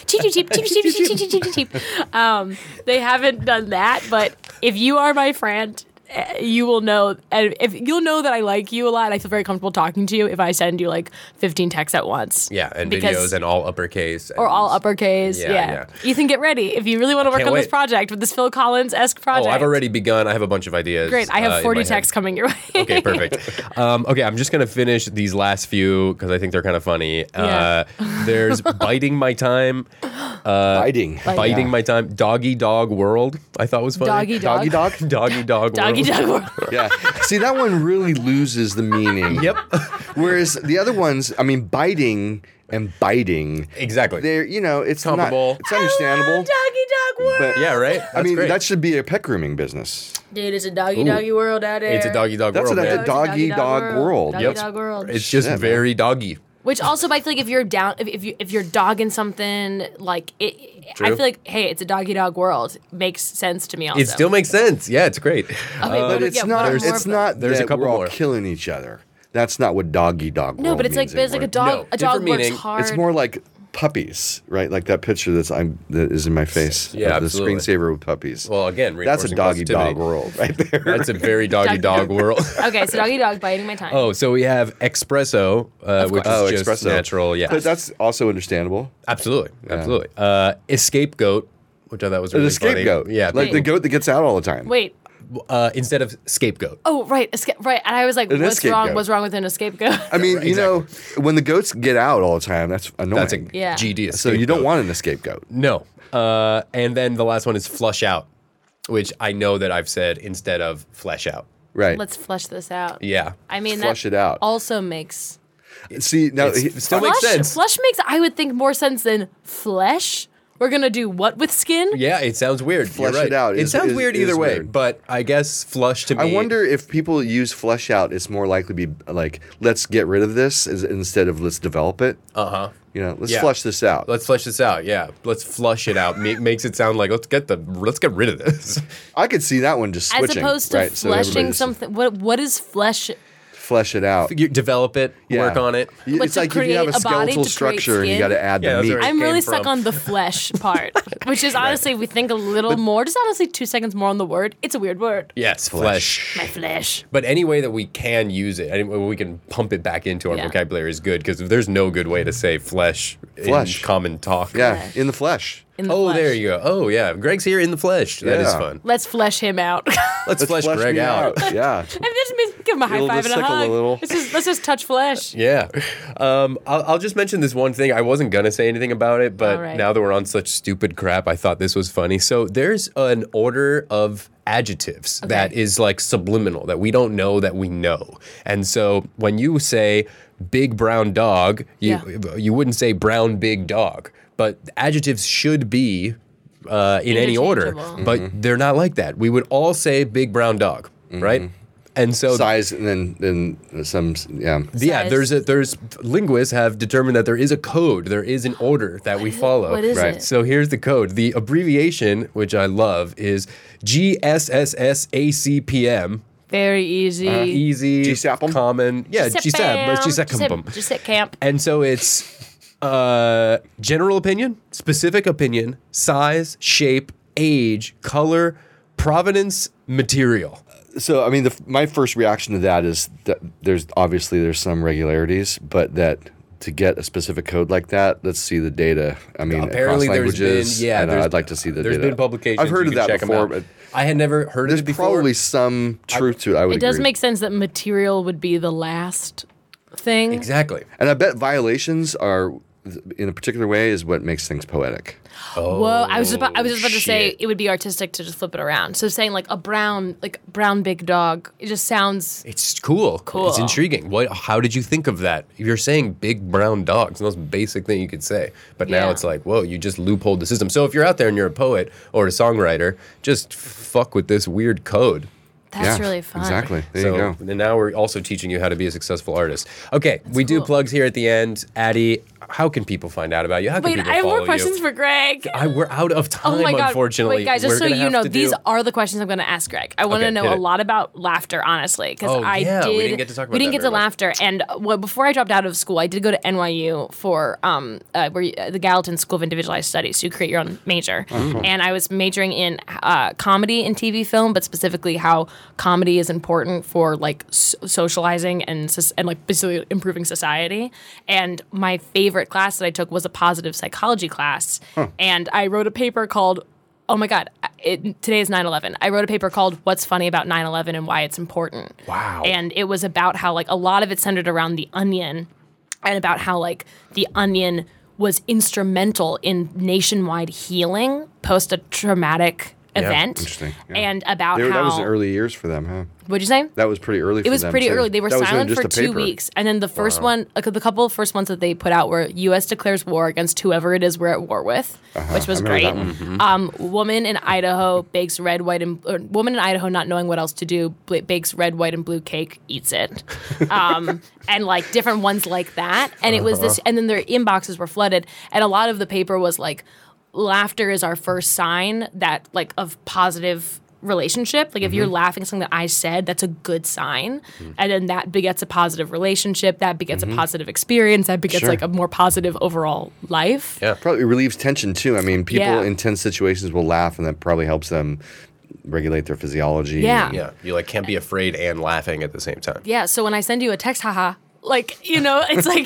[SPEAKER 4] cheap. They haven't done that, but if you are my friend, you will know, and if you'll know that I like you a lot. I feel very comfortable talking to you if I send you like 15 texts at once.
[SPEAKER 1] Yeah, and
[SPEAKER 4] Because-
[SPEAKER 1] videos and all uppercase.
[SPEAKER 4] Or all uppercase.
[SPEAKER 1] Yeah,
[SPEAKER 4] Yeah.
[SPEAKER 1] yeah.
[SPEAKER 4] Ethan, get ready. If you really want to work
[SPEAKER 1] can't
[SPEAKER 4] on this
[SPEAKER 1] wait.
[SPEAKER 4] project with this Phil Collins-esque project.
[SPEAKER 1] Oh, I've already begun. I have a bunch of ideas.
[SPEAKER 4] Great. I have
[SPEAKER 1] in
[SPEAKER 4] 40
[SPEAKER 1] my head.
[SPEAKER 4] texts coming your way.
[SPEAKER 1] Okay, perfect. Okay, I'm just gonna finish these last few because I think they're kind of funny.
[SPEAKER 4] Yeah.
[SPEAKER 1] There's biting my time,
[SPEAKER 3] Biting.
[SPEAKER 1] biting
[SPEAKER 3] Yeah.
[SPEAKER 1] my time. Doggy dog world. I thought was funny.
[SPEAKER 4] Doggy dog.
[SPEAKER 3] Doggy dog?
[SPEAKER 1] Doggy dog.
[SPEAKER 4] Doggy
[SPEAKER 1] world.
[SPEAKER 4] dog world.
[SPEAKER 3] Yeah. See, that one really loses the meaning.
[SPEAKER 1] Yep.
[SPEAKER 3] Whereas the other ones, I mean, biting and biting,
[SPEAKER 1] Exactly.
[SPEAKER 3] they're, it's
[SPEAKER 1] Comparable.
[SPEAKER 3] Not, it's understandable.
[SPEAKER 4] Doggy dog world.
[SPEAKER 3] But
[SPEAKER 1] Yeah. Right.
[SPEAKER 3] I mean,
[SPEAKER 1] great.
[SPEAKER 3] that should be a pet grooming business.
[SPEAKER 4] Dude, it's a doggy world out there.
[SPEAKER 1] It's a doggy dog
[SPEAKER 3] That's
[SPEAKER 1] world.
[SPEAKER 3] a
[SPEAKER 1] man.
[SPEAKER 3] doggy dog world.
[SPEAKER 4] Doggy
[SPEAKER 1] Yep.
[SPEAKER 4] dog world.
[SPEAKER 1] It's just
[SPEAKER 3] Shit, man.
[SPEAKER 1] very doggy.
[SPEAKER 4] Which also, I feel like if you're down, if you're dogging something, like I
[SPEAKER 1] True.
[SPEAKER 4] feel like, hey, it's a doggy dog world. Makes sense to me. Also,
[SPEAKER 1] It still makes sense. Yeah, it's great.
[SPEAKER 3] But it's
[SPEAKER 4] yeah,
[SPEAKER 3] not.
[SPEAKER 4] what are more
[SPEAKER 3] It's
[SPEAKER 4] of
[SPEAKER 3] not
[SPEAKER 1] There's a
[SPEAKER 3] that
[SPEAKER 1] couple
[SPEAKER 3] we're all
[SPEAKER 1] more.
[SPEAKER 3] killing each other. That's not what doggy dog.
[SPEAKER 4] no,
[SPEAKER 3] world
[SPEAKER 4] but it's like
[SPEAKER 3] means
[SPEAKER 4] a
[SPEAKER 3] anymore.
[SPEAKER 4] dog.
[SPEAKER 1] No,
[SPEAKER 4] a dog
[SPEAKER 1] different
[SPEAKER 4] works
[SPEAKER 1] meaning.
[SPEAKER 4] hard.
[SPEAKER 3] It's more like puppies, right? Like that picture that is in my face.
[SPEAKER 1] Yeah,
[SPEAKER 3] of the
[SPEAKER 1] absolutely.
[SPEAKER 3] screensaver with puppies.
[SPEAKER 1] Well, again,
[SPEAKER 3] that's a
[SPEAKER 1] reinforcing
[SPEAKER 3] doggy dog
[SPEAKER 1] positivity.
[SPEAKER 3] world right there.
[SPEAKER 1] That's a very doggy dog world.
[SPEAKER 4] Okay, so doggy dog biting my time.
[SPEAKER 1] Oh, so we have espresso, which is just
[SPEAKER 3] espresso.
[SPEAKER 1] natural. Yeah,
[SPEAKER 3] But that's also understandable.
[SPEAKER 1] absolutely. Scapegoat, which I thought was really
[SPEAKER 3] The scapegoat.
[SPEAKER 1] funny. Yeah,
[SPEAKER 3] like the goat that gets out all the time.
[SPEAKER 4] Wait.
[SPEAKER 1] instead of scapegoat.
[SPEAKER 4] Oh, right. Right. And I was like,
[SPEAKER 3] An
[SPEAKER 4] what's wrong?
[SPEAKER 3] escapegoat.
[SPEAKER 4] What's wrong with an escapegoat?
[SPEAKER 3] I mean, you know, when the goats get out all the time, that's annoying.
[SPEAKER 1] That's a
[SPEAKER 4] Yeah.
[SPEAKER 1] GD.
[SPEAKER 3] so you don't want an scapegoat.
[SPEAKER 1] No. And then the last one is flush out, which I know that I've said instead of flesh out.
[SPEAKER 3] Right.
[SPEAKER 4] Let's flesh this out.
[SPEAKER 1] Yeah.
[SPEAKER 4] I mean,
[SPEAKER 3] Flush
[SPEAKER 4] that
[SPEAKER 3] it out.
[SPEAKER 4] also makes
[SPEAKER 3] See, now
[SPEAKER 1] It still makes sense.
[SPEAKER 4] Flesh makes, I would think, more sense than flesh. We're gonna do what with skin?
[SPEAKER 1] Yeah, it sounds weird.
[SPEAKER 3] Flush
[SPEAKER 1] You're right.
[SPEAKER 3] it out
[SPEAKER 1] It
[SPEAKER 3] is-
[SPEAKER 1] sounds
[SPEAKER 3] is-
[SPEAKER 1] weird
[SPEAKER 3] is
[SPEAKER 1] either way,
[SPEAKER 3] weird.
[SPEAKER 1] but I guess flush to me.
[SPEAKER 3] I wonder if people use flesh out, it's more likely to be like, let's get rid of this instead of let's develop it.
[SPEAKER 1] Uh-huh.
[SPEAKER 3] You know, let's
[SPEAKER 1] Yeah.
[SPEAKER 3] flush this out.
[SPEAKER 1] Let's flesh this out. Yeah, let's flush it out. Makes it sound like let's get rid of this.
[SPEAKER 3] I could see that one just
[SPEAKER 4] As
[SPEAKER 3] switching.
[SPEAKER 4] opposed to
[SPEAKER 3] right? So
[SPEAKER 4] fleshing
[SPEAKER 3] everybody's-
[SPEAKER 4] something. What is flesh?
[SPEAKER 3] Flesh it out.
[SPEAKER 1] You develop it,
[SPEAKER 3] Yeah.
[SPEAKER 1] work on it.
[SPEAKER 3] You-
[SPEAKER 4] But
[SPEAKER 3] It's
[SPEAKER 4] to
[SPEAKER 3] like if you have
[SPEAKER 4] create
[SPEAKER 3] a
[SPEAKER 4] a body,
[SPEAKER 3] skeletal
[SPEAKER 4] to create
[SPEAKER 3] structure and you
[SPEAKER 4] skin?
[SPEAKER 3] got to add
[SPEAKER 1] Yeah,
[SPEAKER 3] the
[SPEAKER 1] that's
[SPEAKER 3] meat.
[SPEAKER 1] where it
[SPEAKER 4] I'm really
[SPEAKER 1] came
[SPEAKER 4] stuck
[SPEAKER 1] from.
[SPEAKER 4] on the flesh part, which is honestly, we think a little more, just honestly 2 seconds more on the word. It's a weird word.
[SPEAKER 1] Yes, flesh.
[SPEAKER 4] My flesh.
[SPEAKER 1] But any way that we can use it, any way we can pump it back into our
[SPEAKER 4] Yeah.
[SPEAKER 1] vocabulary is good because there's no good way to say flesh,
[SPEAKER 3] Flesh.
[SPEAKER 1] in common talk.
[SPEAKER 3] Yeah, in the flesh.
[SPEAKER 4] In the
[SPEAKER 1] Oh,
[SPEAKER 4] flesh.
[SPEAKER 1] there you go. Oh, yeah. Greg's here in the flesh. That is
[SPEAKER 3] Yeah.
[SPEAKER 1] fun.
[SPEAKER 4] Let's flesh him out.
[SPEAKER 1] Let's flesh Greg
[SPEAKER 3] me
[SPEAKER 1] out.
[SPEAKER 3] Yeah.
[SPEAKER 4] I mean, just give him a high
[SPEAKER 3] It'll
[SPEAKER 4] five
[SPEAKER 3] just
[SPEAKER 4] and a
[SPEAKER 3] tickle a
[SPEAKER 4] hug.
[SPEAKER 3] little.
[SPEAKER 4] Let's just touch flesh.
[SPEAKER 1] Yeah. I'll just mention this one thing. I wasn't going to say anything about it, but
[SPEAKER 4] All right.
[SPEAKER 1] now that we're on such stupid crap, I thought this was funny. So there's an order of adjectives that is like subliminal, that we don't know that we know. And so when you say big brown dog, you wouldn't say brown big dog. But adjectives should be in any order,
[SPEAKER 4] Interchangeable.
[SPEAKER 1] but
[SPEAKER 3] Mm-hmm.
[SPEAKER 1] they're not like that. We would all say big brown dog, right? And so
[SPEAKER 3] Size and then some, yeah.
[SPEAKER 1] yeah,
[SPEAKER 4] Size.
[SPEAKER 1] there's linguists have determined that there is a code, there is an order that we follow.
[SPEAKER 4] What is
[SPEAKER 3] Right.
[SPEAKER 4] it?
[SPEAKER 1] So here's the code. The abbreviation, which I love, is GSSSACPM.
[SPEAKER 4] Very easy.
[SPEAKER 1] Easy,
[SPEAKER 3] GSAPM?
[SPEAKER 1] common. Yeah, GSAP. GSAPM.
[SPEAKER 4] Just hit camp.
[SPEAKER 1] And so it's general opinion, specific opinion, size, shape, age, color, provenance, material.
[SPEAKER 3] So, I mean, my first reaction to that is that there's some regularities, but that to get a specific code like that, let's see the data. I mean,
[SPEAKER 1] Apparently
[SPEAKER 3] across
[SPEAKER 1] there's been,
[SPEAKER 3] languages.
[SPEAKER 1] yeah,
[SPEAKER 3] and
[SPEAKER 1] there's-
[SPEAKER 3] I'd like to see the
[SPEAKER 1] There's
[SPEAKER 3] data.
[SPEAKER 1] been publications.
[SPEAKER 3] I've heard
[SPEAKER 1] you
[SPEAKER 3] of
[SPEAKER 1] can
[SPEAKER 3] that
[SPEAKER 1] check 'em
[SPEAKER 3] before,
[SPEAKER 1] out.
[SPEAKER 3] but
[SPEAKER 1] I had never heard of
[SPEAKER 3] there's
[SPEAKER 1] it before.
[SPEAKER 3] probably some truth to it. I would
[SPEAKER 4] It does
[SPEAKER 3] agree.
[SPEAKER 4] make sense that material would be the last thing.
[SPEAKER 1] Exactly.
[SPEAKER 3] And I bet violations are, in a particular way, is what makes things poetic.
[SPEAKER 4] Whoa! I was just about to say
[SPEAKER 1] shit.
[SPEAKER 4] it would be artistic to just flip it around. So saying like brown big dog, it just sounds.
[SPEAKER 1] It's cool.
[SPEAKER 4] Cool.
[SPEAKER 1] It's intriguing. How did you think of that? You're saying big brown dogs, the most basic thing you could say. But now
[SPEAKER 4] Yeah.
[SPEAKER 1] it's like, whoa, you just loopholed the system. So if you're out there and you're a poet or a songwriter, just fuck with this weird code.
[SPEAKER 4] That's
[SPEAKER 3] Yeah,
[SPEAKER 4] really fun.
[SPEAKER 3] Exactly. There
[SPEAKER 1] So
[SPEAKER 3] you go.
[SPEAKER 1] and now we're also teaching you how to be a successful artist. Okay, we do
[SPEAKER 4] cool.
[SPEAKER 1] plugs here at the end. Addie, how can people find out about you? How can
[SPEAKER 4] Wait,
[SPEAKER 1] people
[SPEAKER 4] I have
[SPEAKER 1] follow
[SPEAKER 4] more questions
[SPEAKER 1] you?
[SPEAKER 4] for Greg.
[SPEAKER 1] We're out of time,
[SPEAKER 4] Oh my god!
[SPEAKER 1] unfortunately.
[SPEAKER 4] Wait, guys, just
[SPEAKER 1] We're
[SPEAKER 4] so
[SPEAKER 1] gonna
[SPEAKER 4] you
[SPEAKER 1] have
[SPEAKER 4] know,
[SPEAKER 1] to
[SPEAKER 4] these
[SPEAKER 1] do-
[SPEAKER 4] are the questions I'm going to ask Greg. I want
[SPEAKER 1] Okay,
[SPEAKER 4] to know
[SPEAKER 1] hit
[SPEAKER 4] a
[SPEAKER 1] it.
[SPEAKER 4] lot about laughter, honestly, because
[SPEAKER 1] Oh,
[SPEAKER 4] I
[SPEAKER 1] yeah,
[SPEAKER 4] did.
[SPEAKER 1] we didn't get to talk about
[SPEAKER 4] We didn't
[SPEAKER 1] that
[SPEAKER 4] get to
[SPEAKER 1] very much.
[SPEAKER 4] laughter, and before I dropped out of school, I did go to NYU for the Gallatin School of Individualized Studies. So you create your own major, and I was majoring in comedy and TV film, but specifically how comedy is important for like socializing and like basically improving society. And my favorite class that I took was a positive psychology class, and I wrote a paper called. Oh my God, today is 9/11. I wrote a paper called What's Funny About 9/11 and Why It's Important.
[SPEAKER 1] Wow.
[SPEAKER 4] And it was about how like a lot of it centered around the Onion and about how like the Onion was instrumental in nationwide healing post a traumatic event.
[SPEAKER 3] Interesting. Yeah.
[SPEAKER 4] And about
[SPEAKER 3] That
[SPEAKER 4] how
[SPEAKER 3] was early years for them, huh?
[SPEAKER 4] what'd you say?
[SPEAKER 3] That was pretty early for them.
[SPEAKER 4] It was pretty
[SPEAKER 3] too.
[SPEAKER 4] early. They were
[SPEAKER 3] That was
[SPEAKER 4] silent
[SPEAKER 3] in just
[SPEAKER 4] for
[SPEAKER 3] a
[SPEAKER 4] 2
[SPEAKER 3] paper.
[SPEAKER 4] weeks. And then the first one, the couple of first ones that they put out were U.S. declares war against whoever it is we're at war with, which was
[SPEAKER 3] I
[SPEAKER 4] great.
[SPEAKER 3] remember that one.
[SPEAKER 4] Woman in Idaho bakes red, white, and woman in Idaho not knowing what else to do bakes red, white, and blue cake, eats it, and like different ones like that. And it was this, and then their inboxes were flooded, and a lot of the paper was like, laughter is our first sign that like of positive relationship. Like if you're laughing at something that I said, that's a good sign. And then that begets a positive relationship, that begets a positive experience, that begets
[SPEAKER 3] Sure.
[SPEAKER 4] like a more positive overall life.
[SPEAKER 1] Yeah.
[SPEAKER 3] Probably relieves tension too. I mean, people
[SPEAKER 4] Yeah.
[SPEAKER 3] in tense situations will laugh, and that probably helps them regulate their physiology.
[SPEAKER 4] Yeah.
[SPEAKER 3] and-
[SPEAKER 1] Yeah. You like can't be afraid and laughing at the same time.
[SPEAKER 4] Yeah, so when I send you a text, haha, like, you know, it's like,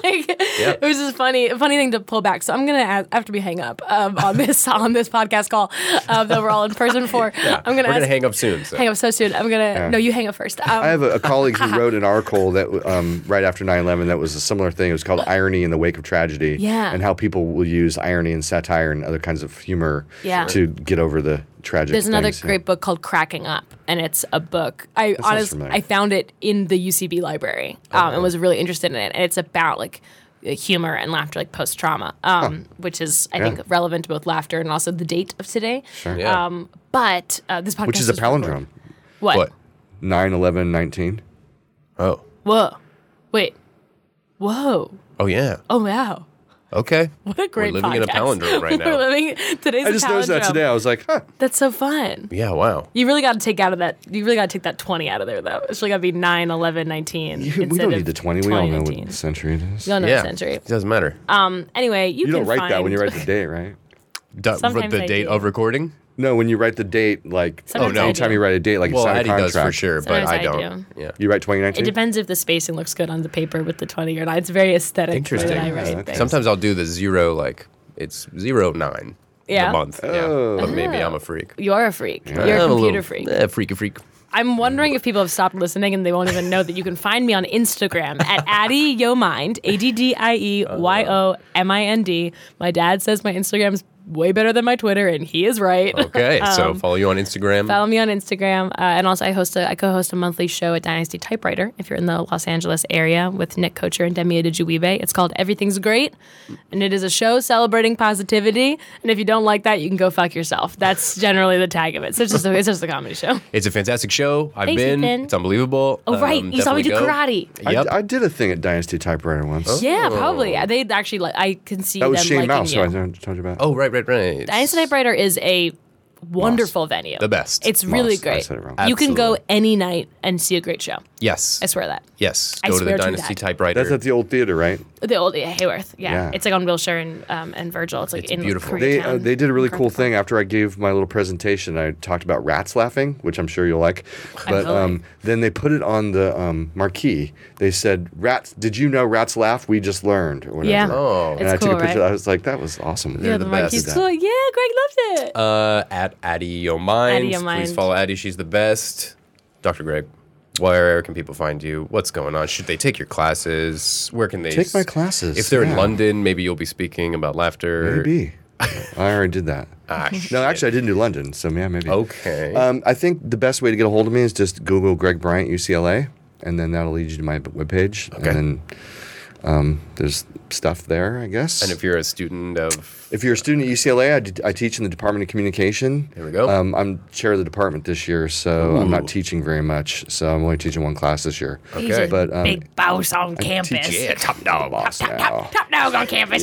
[SPEAKER 4] it was just a funny thing to pull back. So I'm gonna after we hang up on this podcast call that we're all in person for. I'm
[SPEAKER 1] We're
[SPEAKER 4] gonna
[SPEAKER 1] gonna hang up soon. So.
[SPEAKER 4] hang up so soon. I'm gonna no, you hang up first.
[SPEAKER 3] I have a colleague who wrote an article that right after 9/11 that was a similar thing. It was called "Irony in the Wake of Tragedy,"
[SPEAKER 4] Yeah.
[SPEAKER 3] and how people will use irony and satire and other kinds of humor
[SPEAKER 4] Yeah.
[SPEAKER 3] to get over the tragic.
[SPEAKER 4] There's another
[SPEAKER 3] things.
[SPEAKER 4] great book called Cracking Up, and it's a book. I
[SPEAKER 3] sounds
[SPEAKER 4] honestly
[SPEAKER 3] familiar.
[SPEAKER 4] I found it in the UCB library and was really interested in it. And it's about like humor and laughter, like post trauma, which is I think relevant to both laughter and also the date of today.
[SPEAKER 3] Sure.
[SPEAKER 1] Yeah.
[SPEAKER 4] But this podcast
[SPEAKER 3] Which is a palindrome.
[SPEAKER 4] recorded- What?
[SPEAKER 1] What?
[SPEAKER 3] 9/11/19.
[SPEAKER 1] Oh.
[SPEAKER 4] Whoa! Wait! Whoa!
[SPEAKER 1] Oh yeah.
[SPEAKER 4] Oh wow!
[SPEAKER 1] Okay.
[SPEAKER 4] What a great
[SPEAKER 1] We're living in a
[SPEAKER 4] podcast.
[SPEAKER 1] palindrome right
[SPEAKER 4] We're
[SPEAKER 1] now.
[SPEAKER 4] living today's.
[SPEAKER 3] I just noticed that today. I was like, huh.
[SPEAKER 4] That's so fun.
[SPEAKER 1] Yeah. Wow.
[SPEAKER 4] You really got to take out of that. You really got to take that 20 out of there, though. It's really got to be 9, 11, 19.
[SPEAKER 3] We don't need the 20. We all know
[SPEAKER 4] 19.
[SPEAKER 3] what century it is.
[SPEAKER 4] You all know
[SPEAKER 1] Yeah.
[SPEAKER 4] the century.
[SPEAKER 1] It doesn't matter.
[SPEAKER 4] Anyway, you
[SPEAKER 3] You
[SPEAKER 4] can
[SPEAKER 3] don't write
[SPEAKER 4] find,
[SPEAKER 3] that when you write the date, right?
[SPEAKER 4] sometimes
[SPEAKER 1] the
[SPEAKER 4] I
[SPEAKER 1] date
[SPEAKER 4] do.
[SPEAKER 1] of recording.
[SPEAKER 3] No, when you write the date, like
[SPEAKER 4] Sometimes I
[SPEAKER 3] anytime
[SPEAKER 4] do.
[SPEAKER 3] you write a date, like
[SPEAKER 1] Well,
[SPEAKER 3] you sign a
[SPEAKER 1] Addie
[SPEAKER 3] contract.
[SPEAKER 1] does for sure, but
[SPEAKER 4] Sometimes
[SPEAKER 1] I
[SPEAKER 4] I
[SPEAKER 1] don't.
[SPEAKER 4] do.
[SPEAKER 1] Yeah.
[SPEAKER 3] You write
[SPEAKER 4] It
[SPEAKER 3] 2019?
[SPEAKER 4] depends if the spacing looks good on the paper with the 20 or not. It's very aesthetic.
[SPEAKER 1] Interesting.
[SPEAKER 4] The way that I write things.
[SPEAKER 1] Sometimes I'll do the 0, like it's 09.
[SPEAKER 4] Yeah?
[SPEAKER 1] The month.
[SPEAKER 3] Oh.
[SPEAKER 1] Yeah. But maybe I'm a freak.
[SPEAKER 4] You're a freak. You're
[SPEAKER 1] I'm
[SPEAKER 4] a computer
[SPEAKER 1] little-
[SPEAKER 4] freak.
[SPEAKER 1] Freak.
[SPEAKER 4] I'm wondering if people have stopped listening and they won't even know that you can find me on Instagram at AddieYoMind, AddieYoMind. My dad says my Instagram's way better than my Twitter, and he is right.
[SPEAKER 1] Okay. So follow you on Instagram.
[SPEAKER 4] Follow me on Instagram, and also I co-host a monthly show at Dynasty Typewriter. If you're in the Los Angeles area with Nick Kocher and Demi Adejuwibe, it's called Everything's Great, and it is a show celebrating positivity. And if you don't like that, you can go fuck yourself. That's generally the tag of it. So it's just a comedy show.
[SPEAKER 1] It's a fantastic show. I've
[SPEAKER 4] Thanks,
[SPEAKER 1] been.
[SPEAKER 4] Ethan.
[SPEAKER 1] It's unbelievable.
[SPEAKER 4] Oh right, you saw me do
[SPEAKER 1] definitely go.
[SPEAKER 4] karate.
[SPEAKER 1] Yep.
[SPEAKER 3] I did a thing at Dynasty Typewriter once.
[SPEAKER 4] Yeah, probably. They actually like. I can see
[SPEAKER 3] That was
[SPEAKER 4] them
[SPEAKER 3] Shane
[SPEAKER 4] liking
[SPEAKER 3] Mouse,
[SPEAKER 4] you.
[SPEAKER 3] who I told you about.
[SPEAKER 1] Oh, right.
[SPEAKER 4] Dynasty Typewriter is a wonderful venue.
[SPEAKER 1] The best.
[SPEAKER 4] It's really
[SPEAKER 3] Moss, I
[SPEAKER 4] great.
[SPEAKER 3] said it wrong.
[SPEAKER 4] You can go
[SPEAKER 1] Absolutely.
[SPEAKER 4] any night and see a great show.
[SPEAKER 1] Yes.
[SPEAKER 4] I swear that.
[SPEAKER 1] Yes.
[SPEAKER 4] I
[SPEAKER 1] Go to the
[SPEAKER 4] swear to
[SPEAKER 1] Dynasty
[SPEAKER 4] that.
[SPEAKER 1] Typewriter.
[SPEAKER 3] That's at the old theater, right?
[SPEAKER 4] The old Hayworth. Yeah.
[SPEAKER 3] Yeah.
[SPEAKER 4] It's like on Wilshire and Virgil. It's like
[SPEAKER 1] It's
[SPEAKER 4] in
[SPEAKER 1] beautiful.
[SPEAKER 4] Koreatown.
[SPEAKER 3] They did a really cool thing after I gave my little presentation. I talked about rats laughing, which I'm sure you'll like. But
[SPEAKER 4] Absolutely.
[SPEAKER 3] then they put it on the marquee. They said, "Rats, did you know rats laugh? We just learned." Or whatever.
[SPEAKER 4] Yeah.
[SPEAKER 1] Oh.
[SPEAKER 3] And
[SPEAKER 4] It's
[SPEAKER 3] I took
[SPEAKER 4] cool,
[SPEAKER 3] a picture.
[SPEAKER 4] right?
[SPEAKER 3] I was like, "That was awesome."
[SPEAKER 4] Yeah,
[SPEAKER 1] the
[SPEAKER 4] the
[SPEAKER 1] best.
[SPEAKER 4] marquee's cool. Yeah, Greg loved it.
[SPEAKER 1] At Addie Yo Mind.
[SPEAKER 4] Addie Yo Mind.
[SPEAKER 1] Please follow Addie. She's the best. Dr. Greg, where can people find you? What's going on? Should they take your classes? Where can they
[SPEAKER 3] Take my classes,
[SPEAKER 1] If they're in
[SPEAKER 3] yeah.
[SPEAKER 1] London, maybe you'll be speaking about laughter.
[SPEAKER 3] Maybe. I already did that. No, actually, I didn't do London, so yeah, maybe.
[SPEAKER 1] Okay.
[SPEAKER 3] I think the best way to get a hold of me is just Google Greg Bryant UCLA, and then that'll lead you to my webpage.
[SPEAKER 1] Okay.
[SPEAKER 3] And then there's stuff there, I guess.
[SPEAKER 1] And if you're a student of
[SPEAKER 3] If you're a student at UCLA, I teach in the Department of Communication.
[SPEAKER 1] There we go.
[SPEAKER 3] I'm chair of the department this year, so I'm
[SPEAKER 1] Ooh.
[SPEAKER 3] not teaching very much. So I'm only teaching one class this year.
[SPEAKER 4] He's
[SPEAKER 1] Okay.
[SPEAKER 4] a
[SPEAKER 3] But,
[SPEAKER 4] big boss on campus.
[SPEAKER 3] teach-
[SPEAKER 1] top dog boss.
[SPEAKER 3] Now.
[SPEAKER 4] Top dog on campus.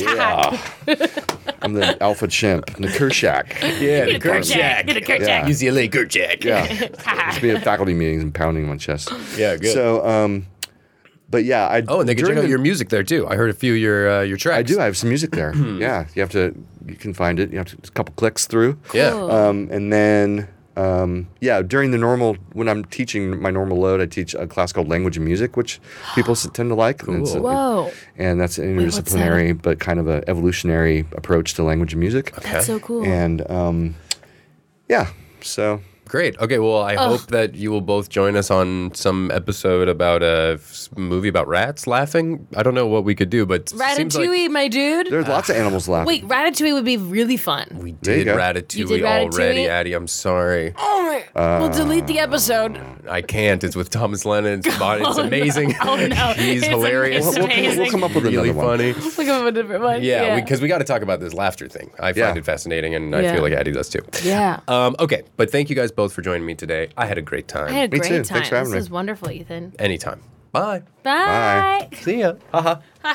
[SPEAKER 3] I'm the alpha chimp, the Kershak.
[SPEAKER 1] Yeah,
[SPEAKER 4] Get a Kerchak. Get a Kerchak.
[SPEAKER 3] Yeah.
[SPEAKER 1] UCLA Kerchak.
[SPEAKER 3] Yeah. Just being at faculty meetings and pounding my chest.
[SPEAKER 1] Yeah, good.
[SPEAKER 3] So, but yeah, I.
[SPEAKER 1] Oh, and they can check
[SPEAKER 3] during
[SPEAKER 1] out
[SPEAKER 3] the-
[SPEAKER 1] your music there too. I heard a few of your tracks.
[SPEAKER 3] I do. I have some music there. Yeah, you can find it. You have to a couple clicks through.
[SPEAKER 1] Yeah.
[SPEAKER 3] And then during the normal when I'm teaching my normal load, I teach a class called Language and Music, which people tend to like. And
[SPEAKER 1] Cool.
[SPEAKER 4] Whoa.
[SPEAKER 3] And that's an
[SPEAKER 4] what's
[SPEAKER 3] interdisciplinary, but kind of an evolutionary approach to language and music.
[SPEAKER 4] That's so cool.
[SPEAKER 3] And yeah, so
[SPEAKER 1] Great. Okay, well, I hope that you will both join us on some episode about a movie about rats laughing. I don't know what we could do, but it seems like
[SPEAKER 4] Ratatouille, my dude.
[SPEAKER 3] There's lots of animals laughing.
[SPEAKER 4] Wait, Ratatouille would be really fun.
[SPEAKER 1] we
[SPEAKER 3] There you
[SPEAKER 1] did
[SPEAKER 3] go.
[SPEAKER 1] Ratatouille,
[SPEAKER 4] You did Ratatouille?
[SPEAKER 1] already, Addie. I'm sorry.
[SPEAKER 4] We'll delete the episode.
[SPEAKER 1] I can't. It's with Thomas Lennon. It's amazing.
[SPEAKER 4] Oh no,
[SPEAKER 1] He's
[SPEAKER 4] It's
[SPEAKER 1] hilarious.
[SPEAKER 4] It's amazing.
[SPEAKER 3] We'll come up with
[SPEAKER 1] Really
[SPEAKER 3] another one.
[SPEAKER 1] funny.
[SPEAKER 4] Look at a different one.
[SPEAKER 1] Yeah, because we got to talk about this laughter thing. I find
[SPEAKER 3] Yeah.
[SPEAKER 1] it fascinating, and I
[SPEAKER 4] Yeah.
[SPEAKER 1] feel like Addie does too.
[SPEAKER 4] Yeah.
[SPEAKER 1] Okay, but thank you guys both for joining me today. I had a great time.
[SPEAKER 4] I had a
[SPEAKER 3] Me
[SPEAKER 4] great
[SPEAKER 3] too.
[SPEAKER 4] time.
[SPEAKER 3] Thanks for having
[SPEAKER 4] This
[SPEAKER 3] me.
[SPEAKER 4] was wonderful, Ethan.
[SPEAKER 1] Anytime. Bye.
[SPEAKER 4] Bye.
[SPEAKER 1] See ya. Haha.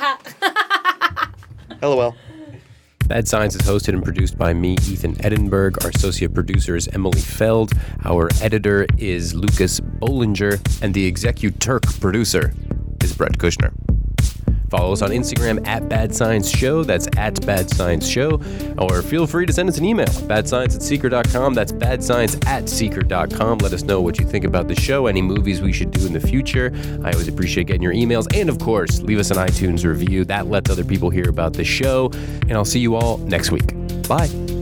[SPEAKER 3] LOL.
[SPEAKER 1] Bad Science is hosted and produced by me, Ethan Edinburgh. Our associate producer is Emily Feld. Our editor is Lucas Bollinger. And the executive producer is Brett Kushner. Follow us on Instagram at Bad Science Show. That's at Bad Science Show. Or feel free to send us an email, badscience@seeker.com. That's badscience@seeker.com. Let us know what you think about the show, any movies we should do in the future. I always appreciate getting your emails. And of course, leave us an iTunes review. That lets other people hear about the show. And I'll see you all next week. Bye.